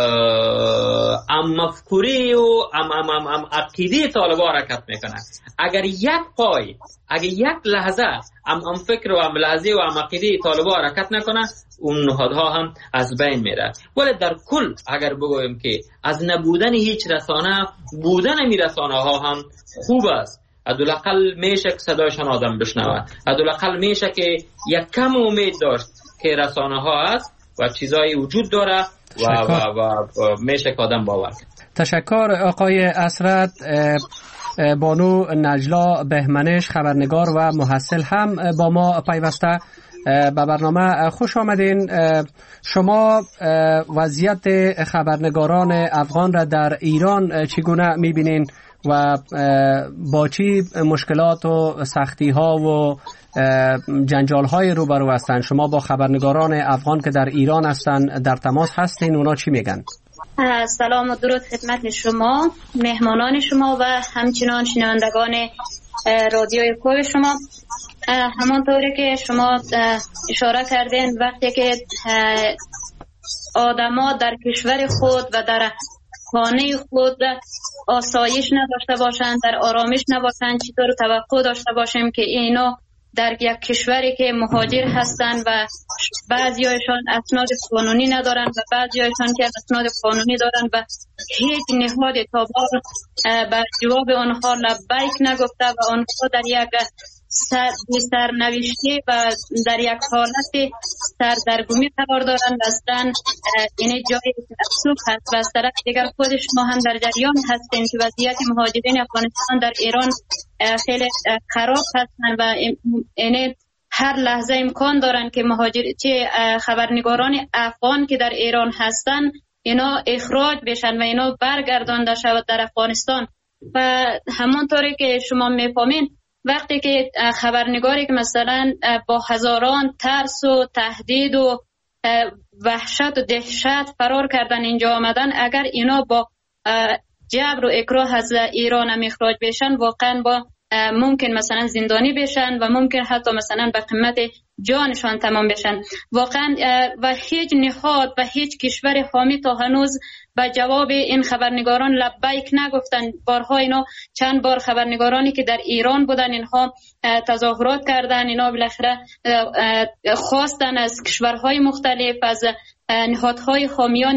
ام مفکوری و ام ام ام, ام عقیده طالبان حرکت میکنن. اگر یک پای، اگر یک لحظه ام ام فکر و ام لحظه و ام عقیده طالبان حرکت نکنه، اون نهادها هم از بین میره. ولی در کل اگر بگویم که از نبودن هیچ رسانه بودن می رسانه ها هم خوب است. حداقل میشه که صدایشان آدم بشنوه، حداقل میشه که یک کم امید داشت که رسانه ها هست و چیزایی وجود داره و, و, و, و میشه که آدم باور کنه. تشکر آقای اسرت. بانو نجلا بهمنش خبرنگار و محصل هم با ما پیوسته به برنامه. خوش آمدین. شما وضعیت خبرنگاران افغان را در ایران چگونه میبینین و با چی مشکلات و سختی ها و جنجال های روبرو هستند؟ شما با خبرنگاران افغان که در ایران هستند در تماس هستین، اونا چی میگن؟ سلام و درود خدمت شما، مهمانان شما و همچنان شنوندگان رادیوی خوب شما. همانطوری که شما اشاره کردین، وقتی که آدما در کشور خود و در خانه خود آسایش نداشته باشند، در آرامش نباشند، چطور توقع داشته باشیم که اینا در یک کشوری که مهاجر هستند و بعضیایشان اسناد قانونی ندارند و بعضیایشان که اسناد قانونی دارند و هیچ نهاد اعتبار به جواب آنها لبیک نگفته و آنها در یک سر سرنوشته و در یک حالت سردرگمی قرار دارند. اصلا این جای افسوس هست. و از طرف دیگر خود شما هم در جریان هستین که وضعیت مهاجرین افغانستان در ایران خیلی خراب هستند و این هر لحظه امکان دارند که مهاجر چه خبرنگاران افغان که در ایران هستند اینا اخراج بشن و اینا برگردانده شود در افغانستان. و همانطوری که شما میفهمین وقتی که خبرنگاری که مثلا با هزاران ترس و تهدید و وحشت و دهشت فرار کردن اینجا آمدن، اگر اینا با جبر و اکراه از ایران هم اخراج بشن، واقعا با ممکن مثلا زندانی بشن و ممکن حتی مثلا به قیمت جانشان تمام بشن. واقعا و هیچ نهاد و هیچ کشور حامی تا هنوز به جواب این خبرنگاران لبیک نگفتن. بارها اینا چند بار خبرنگارانی که در ایران بودن اینها تظاهرات کردن، اینا بالاخره خواستن از کشورهای مختلف، از نهادهای حامیان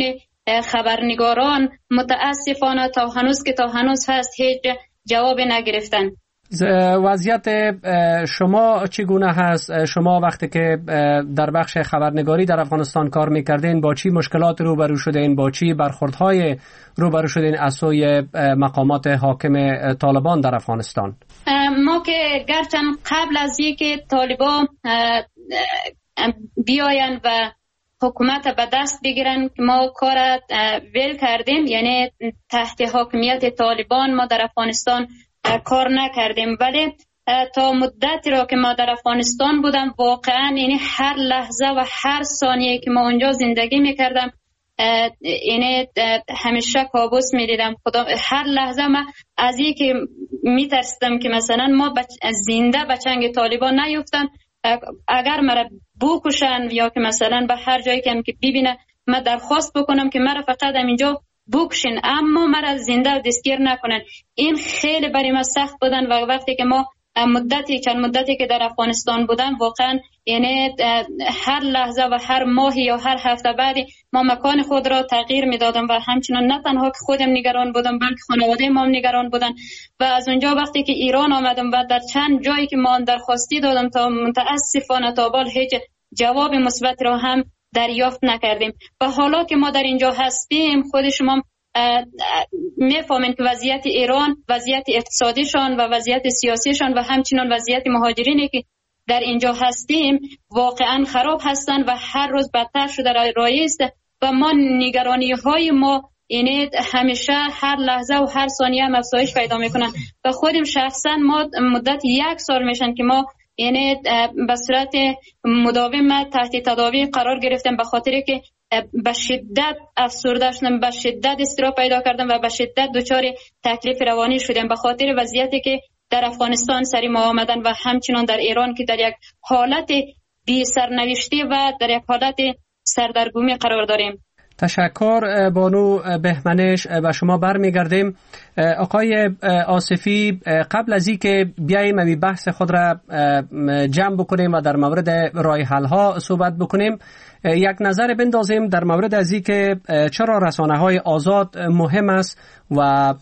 خبرنگاران، متاسفانه تا هنوز که تا هنوز هست هیچ جواب نگرفتن. وضعیت شما چگونه هست؟ شما وقتی که در بخش خبرنگاری در افغانستان کار میکردین با چی مشکلات روبرو شدین؟ با چی برخوردهای روبرو شدین از سوی مقامات حاکم طالبان در افغانستان؟ ما که گرچند قبل از اینکه طالبان بیاین و حکومت به دست بگیرن ما کار ویل کردیم، یعنی تحت حاکمیت طالبان ما در افغانستان کار نکردیم، ولی تا مدتی را که ما در افغانستان بودم واقعا یعنی هر لحظه و هر ثانیه که ما اونجا زندگی میکردم یعنی همیشه کابوس میدیدم. خدا هر لحظه ما از این که میترسیدم که مثلا ما بچ... زنده به چنگ طالبان نیفتم، اگر مرا بکشن یا که مثلا به هر جایی که ببینه من درخواست بکنم که مرا فقط اینجا بکشین اما مرا زنده دستگیر نکنن. این خیلی برای ما سخت بودن و وقتی که ما مدتی چند مدتی که در افغانستان بودم واقعا یعنی هر لحظه و هر ماه یا هر هفته بعدی ما مکان خود را تغییر میدادم و همچنان نه تنها که خودم نگران بودم بلکه خانواده ما هم نگران بودن. و از اونجا وقتی که ایران آمدم و در چند جایی که ما درخواستی دادم تا متاسفانه تا بال هیچ جواب مثبت را هم دریافت نکردیم. و حالا که ما در اینجا هستیم خود شما میفهمین که وضعیت ایران، وضعیت اقتصادیشان و وضعیت سیاسیشان و همچنان وضعیت مهاجرینی که در اینجا هستیم واقعا خراب هستند و هر روز بدتر شده راه است و ما نگرانی های ما اینه همیشه هر لحظه و هر ثانیه هم افزایش پیدا میکنن. و خودم شخصا ما مدت یک سال میشن که ما یعنی به صورت مداوم تحت تداوی قرار گرفتم به خاطر که به شدت افسرده شدم، به شدت اضطراب پیدا کردم و به شدت دچار تکلیف روانی شدم به خاطر وضعیتی که در افغانستان سری ما آمدن و همچنان در ایران که در یک حالت بی سرنوشتی و در یک حالت سردرگمی قرار داریم. تشکر بانو بهمنش. به شما برمیگردیم. آقای آصفی، قبل از اینکه بیاییم می بحث خود را جمع بکنیم و در مورد راه حل ها صحبت بکنیم یک نظر بندازیم در مورد از اینکه چرا رسانه های آزاد مهم است و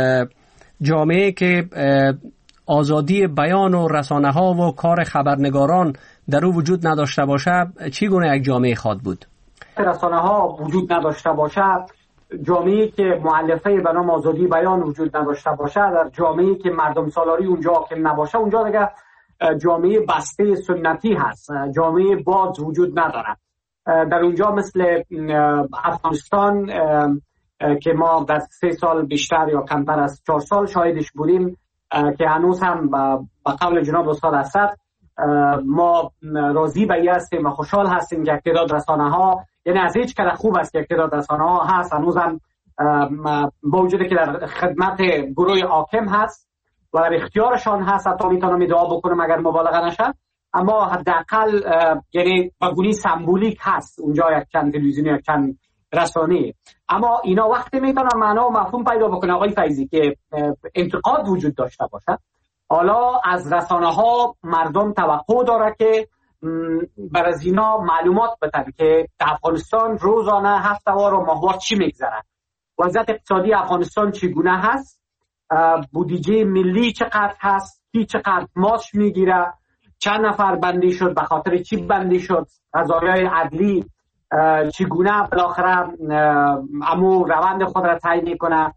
جامعه که آزادی بیان و رسانه ها و کار خبرنگاران در او وجود نداشته باشه چگونه یک جامعه خواد بود؟ رسانه ها وجود نداشته باشه، جامعه‌ای که مؤلفه به نام آزادی بیان وجود نداشته باشه، در جامعه‌ای که مردم سالاری اونجا حاکم نباشه، اونجا دیگه جامعه بسته سنتی هست، جامعه باز وجود نداره. در اونجا مثل افغانستان که ما در سه سال بیشتر یا کمتر از چهار سال شاهدش بودیم که هنوز هم به قول جناب استاد اسد ما راضی به این هستیم و خوشحال هستیم که اقتدار رسانه ها، یعنی از هیچ کده خوب است که اقتدار رسانه ها هست، هنوز هم با وجودی که در خدمت گروه حاکم هست و در اختیارشان هست، حتی میتونم ادعا بکنم اگر مبالغه نشه، اما حداقل یعنی به گونی سمبولیک هست اونجا یک چند تلویزیونی یک چند رسانه. اما اینا وقتی میتونن معنا و مفهوم پیدا بکنه آقای فیضی که انتقاد وجود داشته باشه، حالا از رسانه ها مردم توقع داره که بر از اینا معلومات بدن که در افغانستان روزانه هفته‌وار و ماهوار چی میگذره، وضعیت اقتصادی افغانستان چگونه هست، بودجه ملی چقدر هست، کی چقدر ماش میگیره، چند نفر بندی شد، به خاطر چی بندی شد، قضایای عدلی چگونه بالاخره امو روند خود را تعیین میکنه،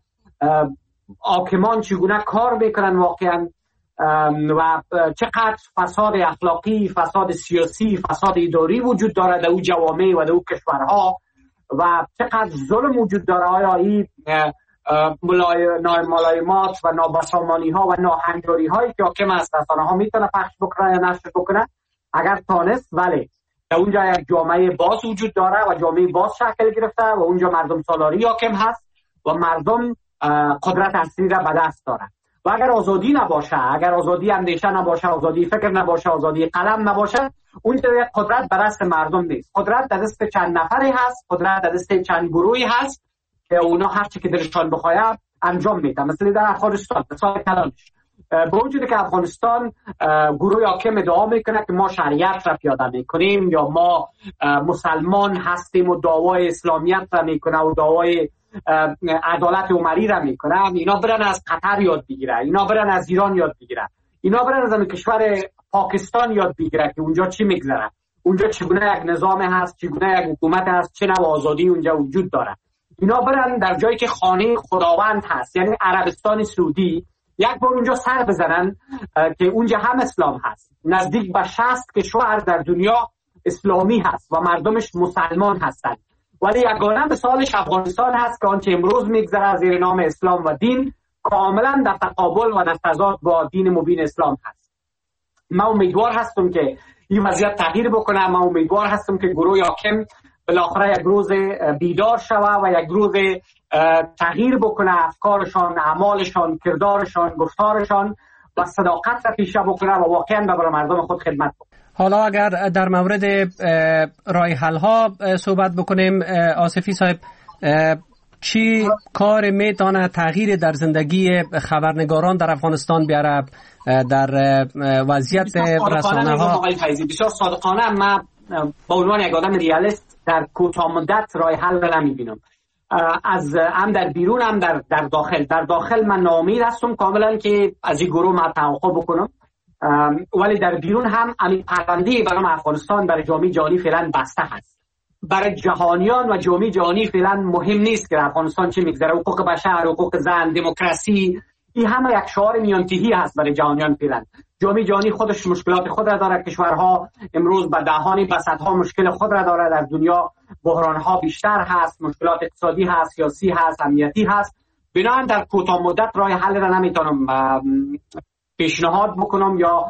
حاکمان چگونه کار میکنن واقعا و چقدر فساد اخلاقی، فساد سیاسی، فساد اداری وجود داره در اون جوامع و در اون کشورها و چقدر ظلم وجود داره. آیا این ملایمات و نابسامانی ها و ناهنجاری هایی که حاکم است رسانه ها میتونه پخش بکنه یا نشر بکنه؟ اگر تانست ولی در اونجا یک جامعه باز وجود داره و جامعه باز شکل گرفته و اونجا مردم سالاری حاکم هست و مردم قدرت اصلی را به دست داره. و اگر آزادی نباشه، اگر آزادی اندیشه نباشه، آزادی فکر نباشه، آزادی قلم نباشه، اونجا قدرت به دست مردم نیست، قدرت در دست چند نفری هست، قدرت در دست چند گروهی هست که اونا هر چی که دلشان بخواد انجام میدن. مثلا در افغانستان مثال کلانش با وجودی که افغانستان گروه حاکم ادعا میکنه که ما شریعت را پیاده میکنیم یا ما مسلمان هستیم و دعوای اسلامیت را میکنه و دعوای عدالت عمری را میکنه، اینا برن از قطر یاد بگیرن، اینا برن از ایران یاد بگیرن. اینا برن از کشور پاکستان یاد بگیره که اونجا چی میگذره، اونجا چگونه یک نظام هست، چگونه یک حکومت هست، چه نوع آزادی اونجا وجود داره. اینا برن در جایی که خانه خداوند هست، یعنی عربستان سعودی، یک بار اونجا سر بزنن که اونجا هم اسلام هست. نزدیک به شصت کشور در دنیا اسلامی هست و مردمش مسلمان هستند، ولی یگانه مثالش افغانستان هست که آنچه امروز میگذره زیر نام اسلام و دین کاملا در تقابل و در تضاد با دین مبین اسلام هست. من امیدوار هستم که این وضعیت تغییر بکنه. من امیدوار هستم که گروه حاکم بالاخره یک روز بیدار شوه و یک روز تغییر بکنه افکارشان، اعمالشان، کردارشان، گفتارشان و صداقت را پیشه بکنه و واقعا برای مردم خود خدمت بکنه. حالا اگر در مورد راه حل ها صحبت بکنیم، آصفی صاحب، چی کار میتونه تغییر در زندگی خبرنگاران در افغانستان بیاره در وضعیت رسانه ها؟ بسیار صادقانه من با عنوان یک آدم ریالیست در کوتاه مدت راه حل را نمیبینم. از هم در بیرون هم در در داخل در داخل من ناامید هستم کاملا که از این گروه ما توقع بکنم، ولی در بیرون هم همین پرونده برای افغانستان برای جامعه جهانی فعلا بسته هست. برای جهانیان و جامعه جهانی فعلا مهم نیست که افغانستان چه میگذره، حقوق بشر، حقوق زن، دموکراسی، این همه یک شعار میانتهی هست برای جهانیان فعلا. جامعه جهانی خودش مشکلات خود را داره، کشورها امروز به دهان بساطها مشکل خود را داره، در دنیا بحرانها بیشتر هست، مشکلات اقتصادی هست، سیاسی هست، امنیتی هست. بنابراین در کوتاه مدت راه حل را نمیتونم پیشنهاد بکنم یا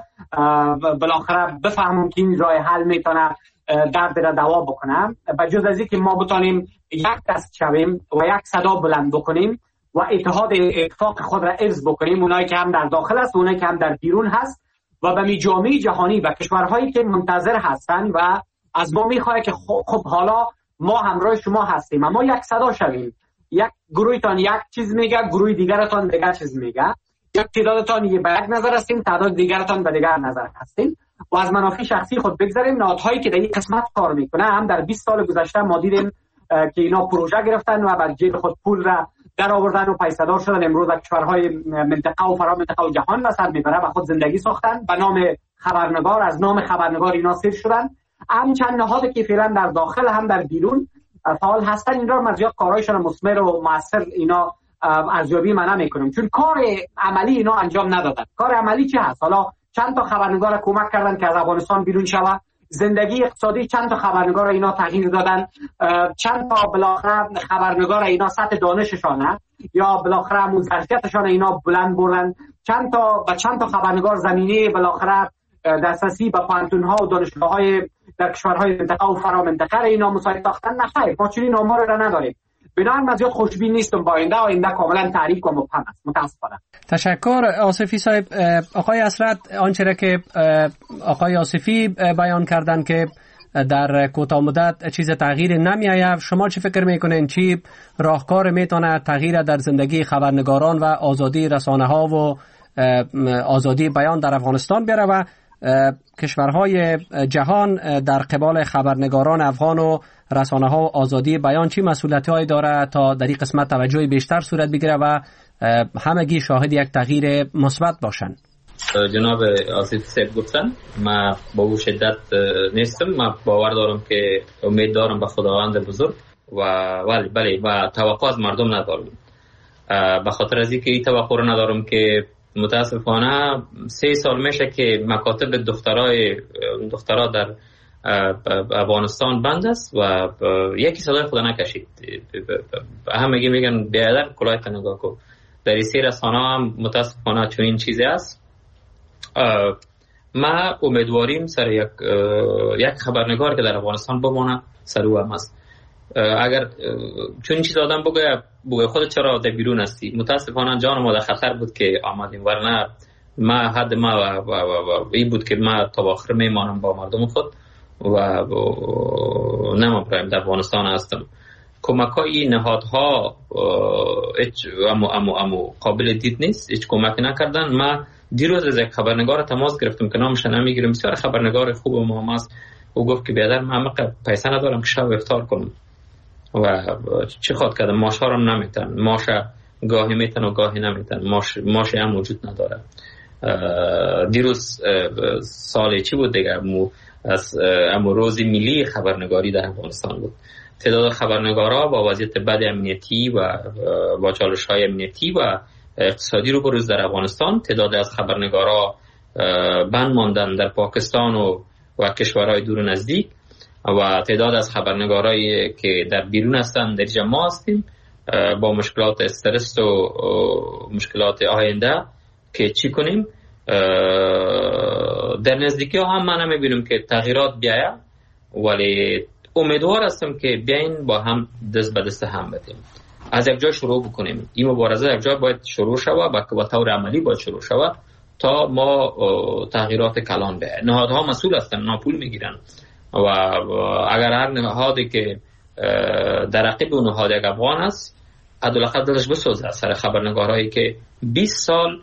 بالاخره بفهمم که این راه حل میتونه درد را دوا بکنم، بجز از اینکه ما بتانیم یک دست شویم و یک صدا بلند بکنیم و اتحاد اتفاق خود را حفظ بکنیم، اونایی که هم در داخل است، اونایی که هم در بیرون هست، و به جامعه جهانی و کشورهایی که منتظر هستند و از ما میخواد که خب حالا ما همراه شما هستیم، اما یک صدا شویم. یک گروهتان یک چیز میگه، گروه دیگرتان دیگر چیز میگه، یک تعدادتان یه به یک نظر هستیم، تعداد دیگرتان به دیگر نظر هستیم. و از منافع شخصی خود بگذاریم. نهادهایی که در این قسمت کار میکنه هم در بیست سال گذشته ما دیدیم که اینا پروژه گرفتن و بر جیب خود پول را در آوردن و پیسه‌دار شدن. امروز در کشورهای منطقه و فرا منطقه و جهان به سر میبره و خود زندگی ساختن به نام خبرنگار، از نام خبرنگار اینا سیر شدن. هم چند نهاد که فعلا در داخل هم در بیرون فعال هستن، این را مزیاد کارهایشان مثمر و موثر اینا ارزیابی من نمیکنم، چون کار عملی اینا انجام ندادن. کار عملی چی هست؟ حالا چند تا خبرنگار کمک کردن که از افغانستان بیرون شود، زندگی اقتصادی چند تا خبرنگار اینا تغییر دادن، چند تا بالاخره خبرنگار اینا سطح دانششان یا بالاخره همون ظرفیتشان اینا بلند بردن، چند تا با چند تا خبرنگار زمینه بالاخره دسترسی به پانتون‌ها و دانشگاه‌های در کشورهای منطقه و فرا منطقه اینا مساعد ساختن. نه خیر، ما چنین آمار را نداریم. بنابراین من زیاد خوشبین نیستم با آینده. آینده کاملا تاریک و مبهم است، متاسفانه. تشکر آصفی صاحب. آقای اسرت، آنچه را که آقای آصفی بیان کردن که در کوتاه مدت چیز تغییر نمی‌آید، شما چه فکر میکنین چی راهکار میتونه تغییر در زندگی خبرنگاران و آزادی رسانه‌ها و آزادی بیان در افغانستان بیاره و کشورهای جهان در قبال خبرنگاران افغان و رسانه‌ها و آزادی بیان چی مسئولیت‌هایی داره تا در این قسمت توجه بیشتر صورت بگیره و همگی شاهد یک تغییر مثبت باشند؟ جناب آصفی صاحب گفتن، من با او شدت نیستم. من باور دارم که امید دارم به خداوند بزرگ و ولی بله و توقع از مردم ندارم. به خاطر از اینکه این توقع رو ندارم که متاسفانه سه سال میشه که مکاتب دخترای دخترا در افغانستان بند است و یکی صدای خدا نکشید. همه میگن بیادر کلایت نگاه کن. در این سه رسانه هم متاسفانه چنین چیزی است. ما امیدواریم سر یک یک خبرنگار که در افغانستان بمانه سر او هم است. اگر چون این چیز آدم بگه بگه خود چرا در بیرون هستی، متاسفانه جان ما در خطر بود که آمدیم، ورنه ما حد ما و, و, و, و این بود که ما تا آخر میمانم با مردم خود و نمی‌برایم در افغانستان هستم. کمک‌های نهادها هیچ امو امو امو قابل دید نیست، هیچ کمک نکردن. ما دیروز از یک خبرنگار تماس گرفتم که نامش نمیگیرم، بسیار خبرنگار خوب و مهم است. او گفت که بیادر من پیسه ندارم که شب افطار کنم و چی خواهد کردم، ماش ها رو نمیتن، ماش گاهی میتن و گاهی نمیتن، ماش ماش هم وجود نداره. دیروز سال چی بود دیگه، از امو روز ملی خبرنگاری در افغانستان بود. تعداد خبرنگارا با وضعیت بد امنیتی و با چالش‌های امنیتی و اقتصادی رو بروز در افغانستان، تعداد از خبرنگارا بند ماندن در پاکستان و و کشورهای دور و نزدیک و تعداد از خبرنگارایی که در بیرون هستند در جمع هستیم با مشکلات استرس و مشکلات آینده که چی کنیم. در نزدیکی ها هم من هم میبینم که تغییرات بیاید، ولی امیدوار هستم که بیاین با هم دست به دست هم بدیم، از یک جای شروع بکنیم. این مبارزه یک جای باید شروع شود و به طور عملی باید شروع شود تا ما تغییرات کلان بیاید. نهادها مسئول هستن، ناپول میگیرن و اگر هر نهادی که در رقیب اون نهاد یک افغان است عدالت دلش بسوزه سر خبرنگارهایی که بیست سال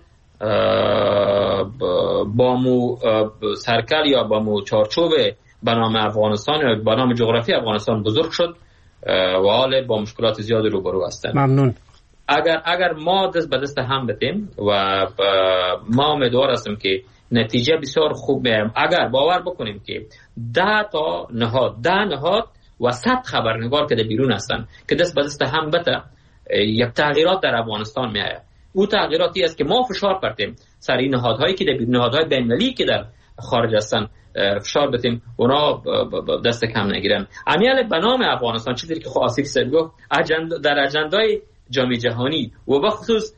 با مو سرکل یا با مو چارچوب به نام افغانستان یا به نام جغرافی افغانستان بزرگ شد و حال با مشکلات زیاد روبرو هستند. ممنون. اگر اگر ما دست به دست هم بدیم و ما امیدوار هستم که نتیجه بسیار خوب بیایم. اگر باور بکنیم که ده تا نهاد ده نهاد و صد خبرنگار که در بیرون هستن که دست به دست هم بده، یک تغییرات در افغانستان میآید. او تغییراتی است که ما فشار پرتیم سر این نهادهایی که در نهادهای بین‌المللی که در خارج هستن فشار بدیم اونا دست کم نگیرن. عمیال به نام افغانستان، چیزی که خب آصف صاحب گفت، در اجندای جامعه جهانی و به خصوص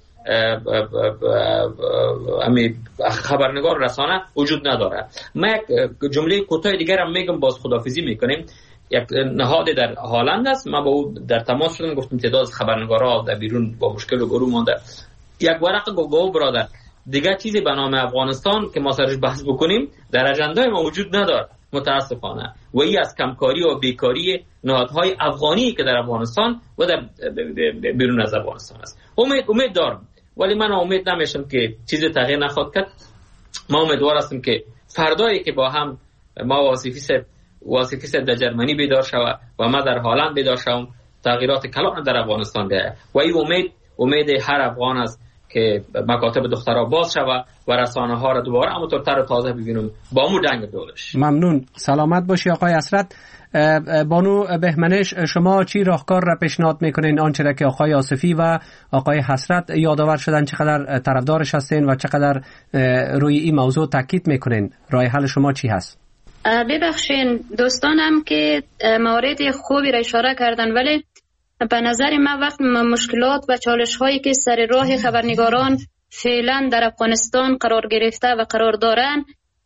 خبرنگار رسانه وجود نداره. ما یک جمله کوتاه دیگر هم میگم، باز خداحافظی میکنیم. یک نهاد در هالند است، ما با او در تماس شدم، گفتم تعداد خبرنگارا در بیرون با مشکل و گروه مانده. یک ورق گفت برادر دیگه چیزی به نام افغانستان که ما سرش بحث بکنیم در اجندای ما وجود نداره متاسفانه، و این از کمکاری و بیکاری نهادهای افغانی که در افغانستان و در بیرون از افغانستان است. امید امید دارم، ولی من امید نمیشم که چیزی تغییر نخواهد کرد. ما امیدوار هستیم که فردایی که با هم ما واسفی سه واسفی سه در جرمنی بیدار شود و ما در هالند بیدار شوم، تغییرات کلان در افغانستان بیاید و این امید امید هر افغان است که مکاتب دخترها باز شود و رسانه ها را دوباره همونطور تر و تازه ببینیم با مو دنگ دولش. ممنون، سلامت باشی آقای حسرت. بانو بهمنش، شما چی راهکار را پیشنهاد میکنین آنچه را که آقای آصفی و آقای حسرت یادآور شدن چقدر طرفدارش هستین و چقدر روی این موضوع تاکید میکنین؟ راه حل شما چی هست؟ ببخشین دوستانم که موارد خوبی را اشاره کردن، ولی به نظر من وقت مشکلات و چالش هایی که سر راه خبرنگاران فعلا در افغانستان قرار گرفته و قرار دارن،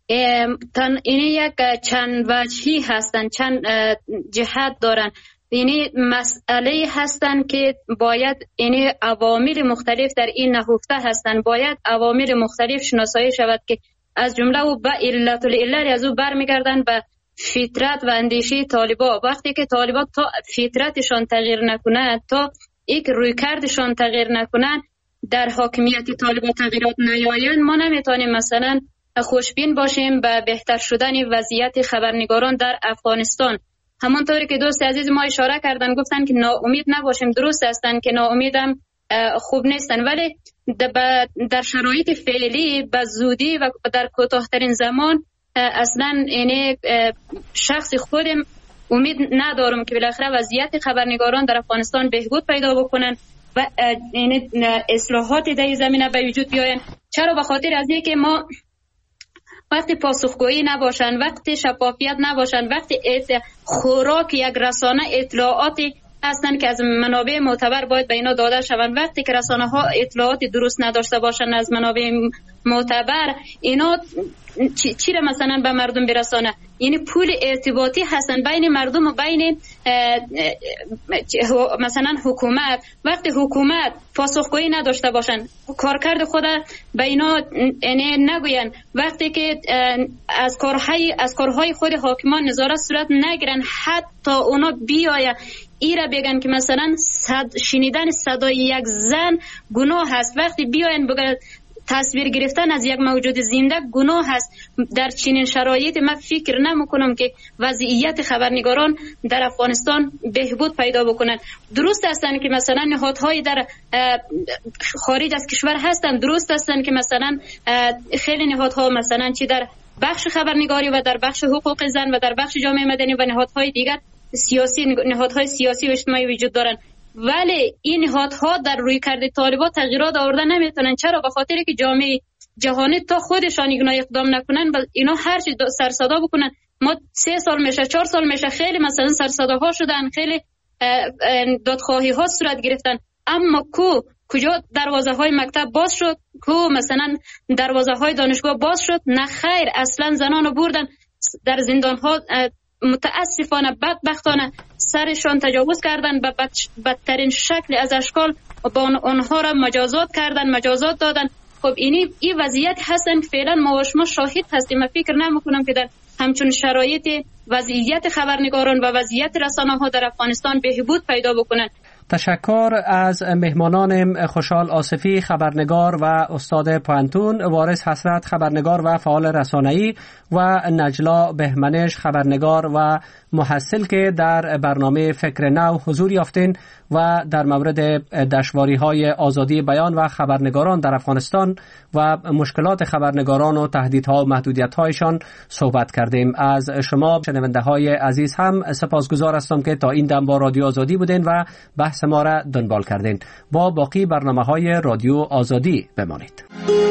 این یک چند وجهی هستن، چند جهت دارن. این مسئله هستن که باید این عوامل مختلف در این نهفته هستن، باید عوامل مختلف شناسایی شود که از جمله و به علت العلل از او برمیگردن به فطرت و اندیشه طالبا. وقتی که طالبا تا فطرتشان تغییر نکنند، تا یک رویکردشان تغییر نکنند، در حاکمیت طالبا تغییرات نیایند، ما نمیتونیم مثلا خوشبین باشیم به بهتر شدن وضعیت خبرنگاران در افغانستان. همونطوری که دوست عزیز ما اشاره کردن، گفتن که ناامید نباشیم. درست هستن که ناامیدم خوب نیستن، ولی در شرایط فعلی به زودی و در کوتاه‌ترین زمان اصلا این شخص خودم امید ندارم که بالاخره وضعیت خبرنگاران در افغانستان بهبود پیدا بکنن و این اصلاحات در زمینه به وجود بیاین. چرا؟ به خاطر از اینکه ما وقتی پاسخگویی نباشن، وقتی شفافیت نباشن، وقتی خوراک یک رسانه اطلاعاتی هستن که از منابع معتبر باید به اینا داده شوند، وقتی که رسانه ها اطلاعات درست نداشته باشن از منابع معتبر، اینا چی, چی را مثلا به مردم برسانه؟ یعنی پول ارتباطی هستن بین مردم و بین مثلا حکومت. وقتی حکومت پاسخگویی نداشته باشن، کارکرد خود به اینا نگوین، وقتی که از کارهای از کارهای خود حاکمان نظارت صورت نگیرن، حتی اونا بیاید ای را بگن که مثلا صد شنیدن صدای یک زن گناه هست، وقتی بیاین بگن تصویر گرفتن از یک موجود زنده گناه است. در چنین شرایط من فکر نمیکنم که وضعیت خبرنگاران در افغانستان بهبود پیدا بکنن. درست هستند که مثلا نهادهای در خارج از کشور هستند، درست هستند که مثلا خیلی نهادها مثلا چی در بخش خبرنگاری و در بخش حقوق زن و در بخش جامعه مدنی و نهادهای دیگر سیاسی نهادهای سیاسی و اجتماعی وجود دارند، ولی این نهادها در روی کرده طالبان تغییرات آوردن نمیتونن. چرا؟ به خاطر که جامعه جهانی تا خودشان اینا اقدام نکنن و اینا هر چی سر صدا بکنن. ما سه سال میشه چهار سال میشه خیلی مثلا سر صداها شدن، خیلی دادخواهی ها صورت گرفتن، اما کو کجا دروازه های مکتب باز شد؟ کو مثلا دروازه های دانشگاه باز شد؟ نه خیر، اصلا زنانو بردن در زندان ها، متاسفانه بدبختانه سرشان تجاوز کردن، به بدترین شکل از اشکال با آنها را مجازات کردن، مجازات دادن. خب اینی این وضعیت هستن که فعلا ما و شما شاهد هستیم. من فکر نمی کنم که در همچون شرایط وضعیت خبرنگاران و وضعیت رسانه ها در افغانستان بهبود پیدا بکنن. تشکر از مهمانان خوشحال آصفی خبرنگار و استاد پوهنتون، وارث حسرت خبرنگار و فعال رسانه‌ای و نجلا بهمنش خبرنگار و محصل که در برنامه فکر نو حضور یافتین و در مورد دشواری‌های آزادی بیان و خبرنگاران در افغانستان و مشکلات خبرنگاران و تهدیدها و محدودیت‌هایشان صحبت کردیم. از شما شنونده‌های عزیز هم سپاسگزار هستم که تا این دم با رادیو آزادی بودین و بحث ما را دنبال کردین. با باقی برنامه‌های رادیو آزادی بمانید.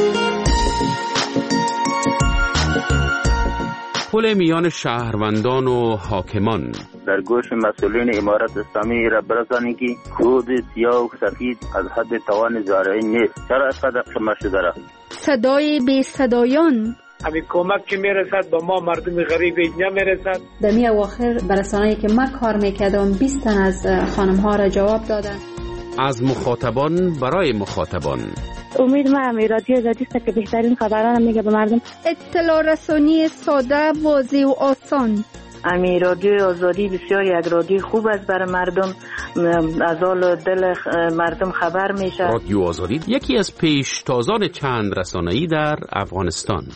پل میان شهروندان و حاکمان در گوش مسئولین امارت اسلامی را برسانید که خود سیاه و سفید از حد توان زارعی نیست. چرا اینقدر قمه شده را؟ صدای بی صدایان همین کمک که میرسد با ما مردم غریب اینجا میرسد. در می اواخر برسانه‌ای که من کار میکردم بیست تن از خانم ها را جواب دادن. از مخاطبان برای مخاطبان. امید ما هم رادیو آزادی است که بهترین خبران میگه به مردم. اطلاع رسانی ساده، واضح و آسان. امی رادیو آزادی بسیار یک رادیو خوب است برای مردم، از حال دل مردم خبر میشه. رادیو آزادی یکی از پیشتازان چند رسانه‌ای در افغانستان.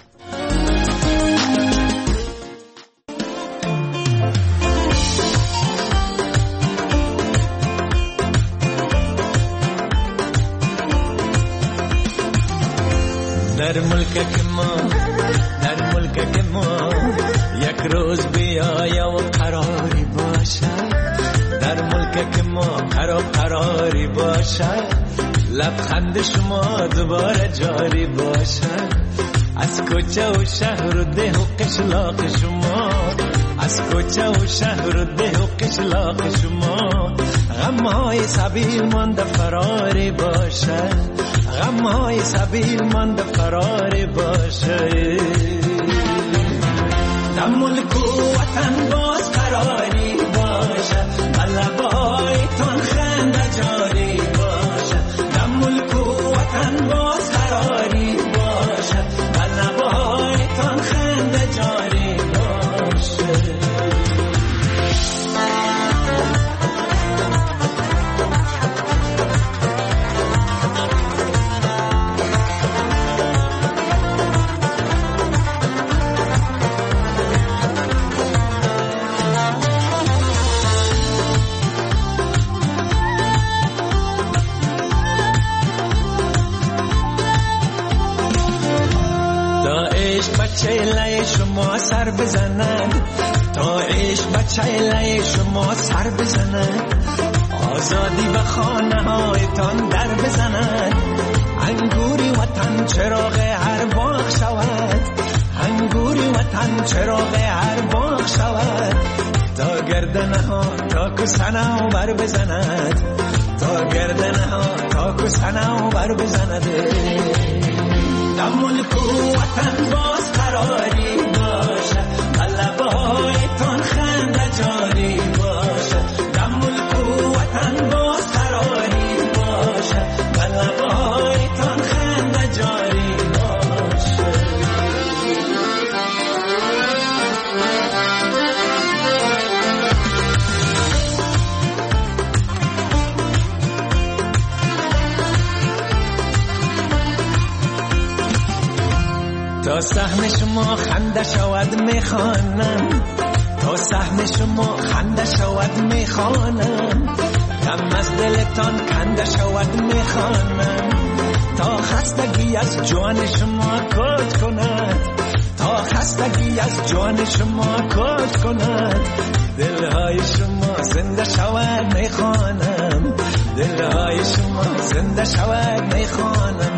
در ملک که ما در ملک که ما یک روز بیایا و قراری باشه، در ملک که ما قرار قراری باشه، لبخند شما دوباره جاری باشه، از کوچه و شهر و ده و قشلاق شما، از کوچه و شهر و ده و قشلاق شما، غمهای سبیل مانده فراری باشه، غمهای سبیل مانده فراری باشه. در ملک و وطن باز قراری باشه، بلبایتان خنده جاری باشه، در ملک و وطن باز قراری باشه، بلبایتان خنده جاری باشه. بچه لای شما سر بزنن، تا عشق بچه لای شما سر بزنن، آزادی به خانه هایتان در بزنن، انگوری وطن چراغ هر باغ شود، انگوری وطن چراغ هر باغ شود، تا گردنه ها تا کسنه و بر بزند، تا گردنه ها تا کسنه و بر بزند. در ملک و وطن باز قراری باشه، بلبایتان خنده جاری باشه، در ملک و وطن باز قراری باشه، بلبایتان خنده جاری باشه. تا سهم شما خنده شود میخوانم، تا سهم شما خنده شود میخوانم، غم از دلتان کنده شود میخوانم، تا خستگی از جان شما کج کند، تا خستگی از جان شما کج کند، دلهای شما زنده شود میخوانم، دلهای شما زنده شود میخوانم.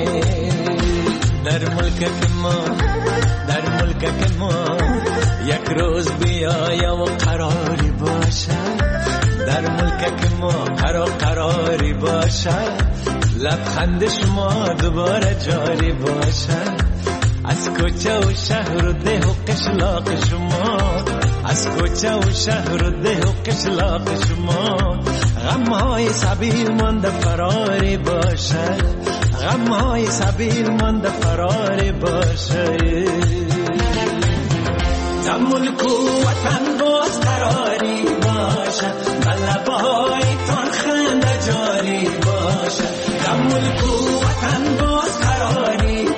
در ملک ما، در ملک ما یک روز بیایم و قراری باشد، در ملک ما قرار قراری باشد، لبخند شما دوباره جاری باشد، از کوچه و شهر و ده و قشلاق شما، از کوچه و شهر و ده و قشلاق شما، غمهای سبیل مانده فراری باشد، غمهای سبیل مانده فراری باشد. در ملک و وطن باز قراری باشد، لبهای تان خنده جاری باشد، در ملک و وطن باز قراری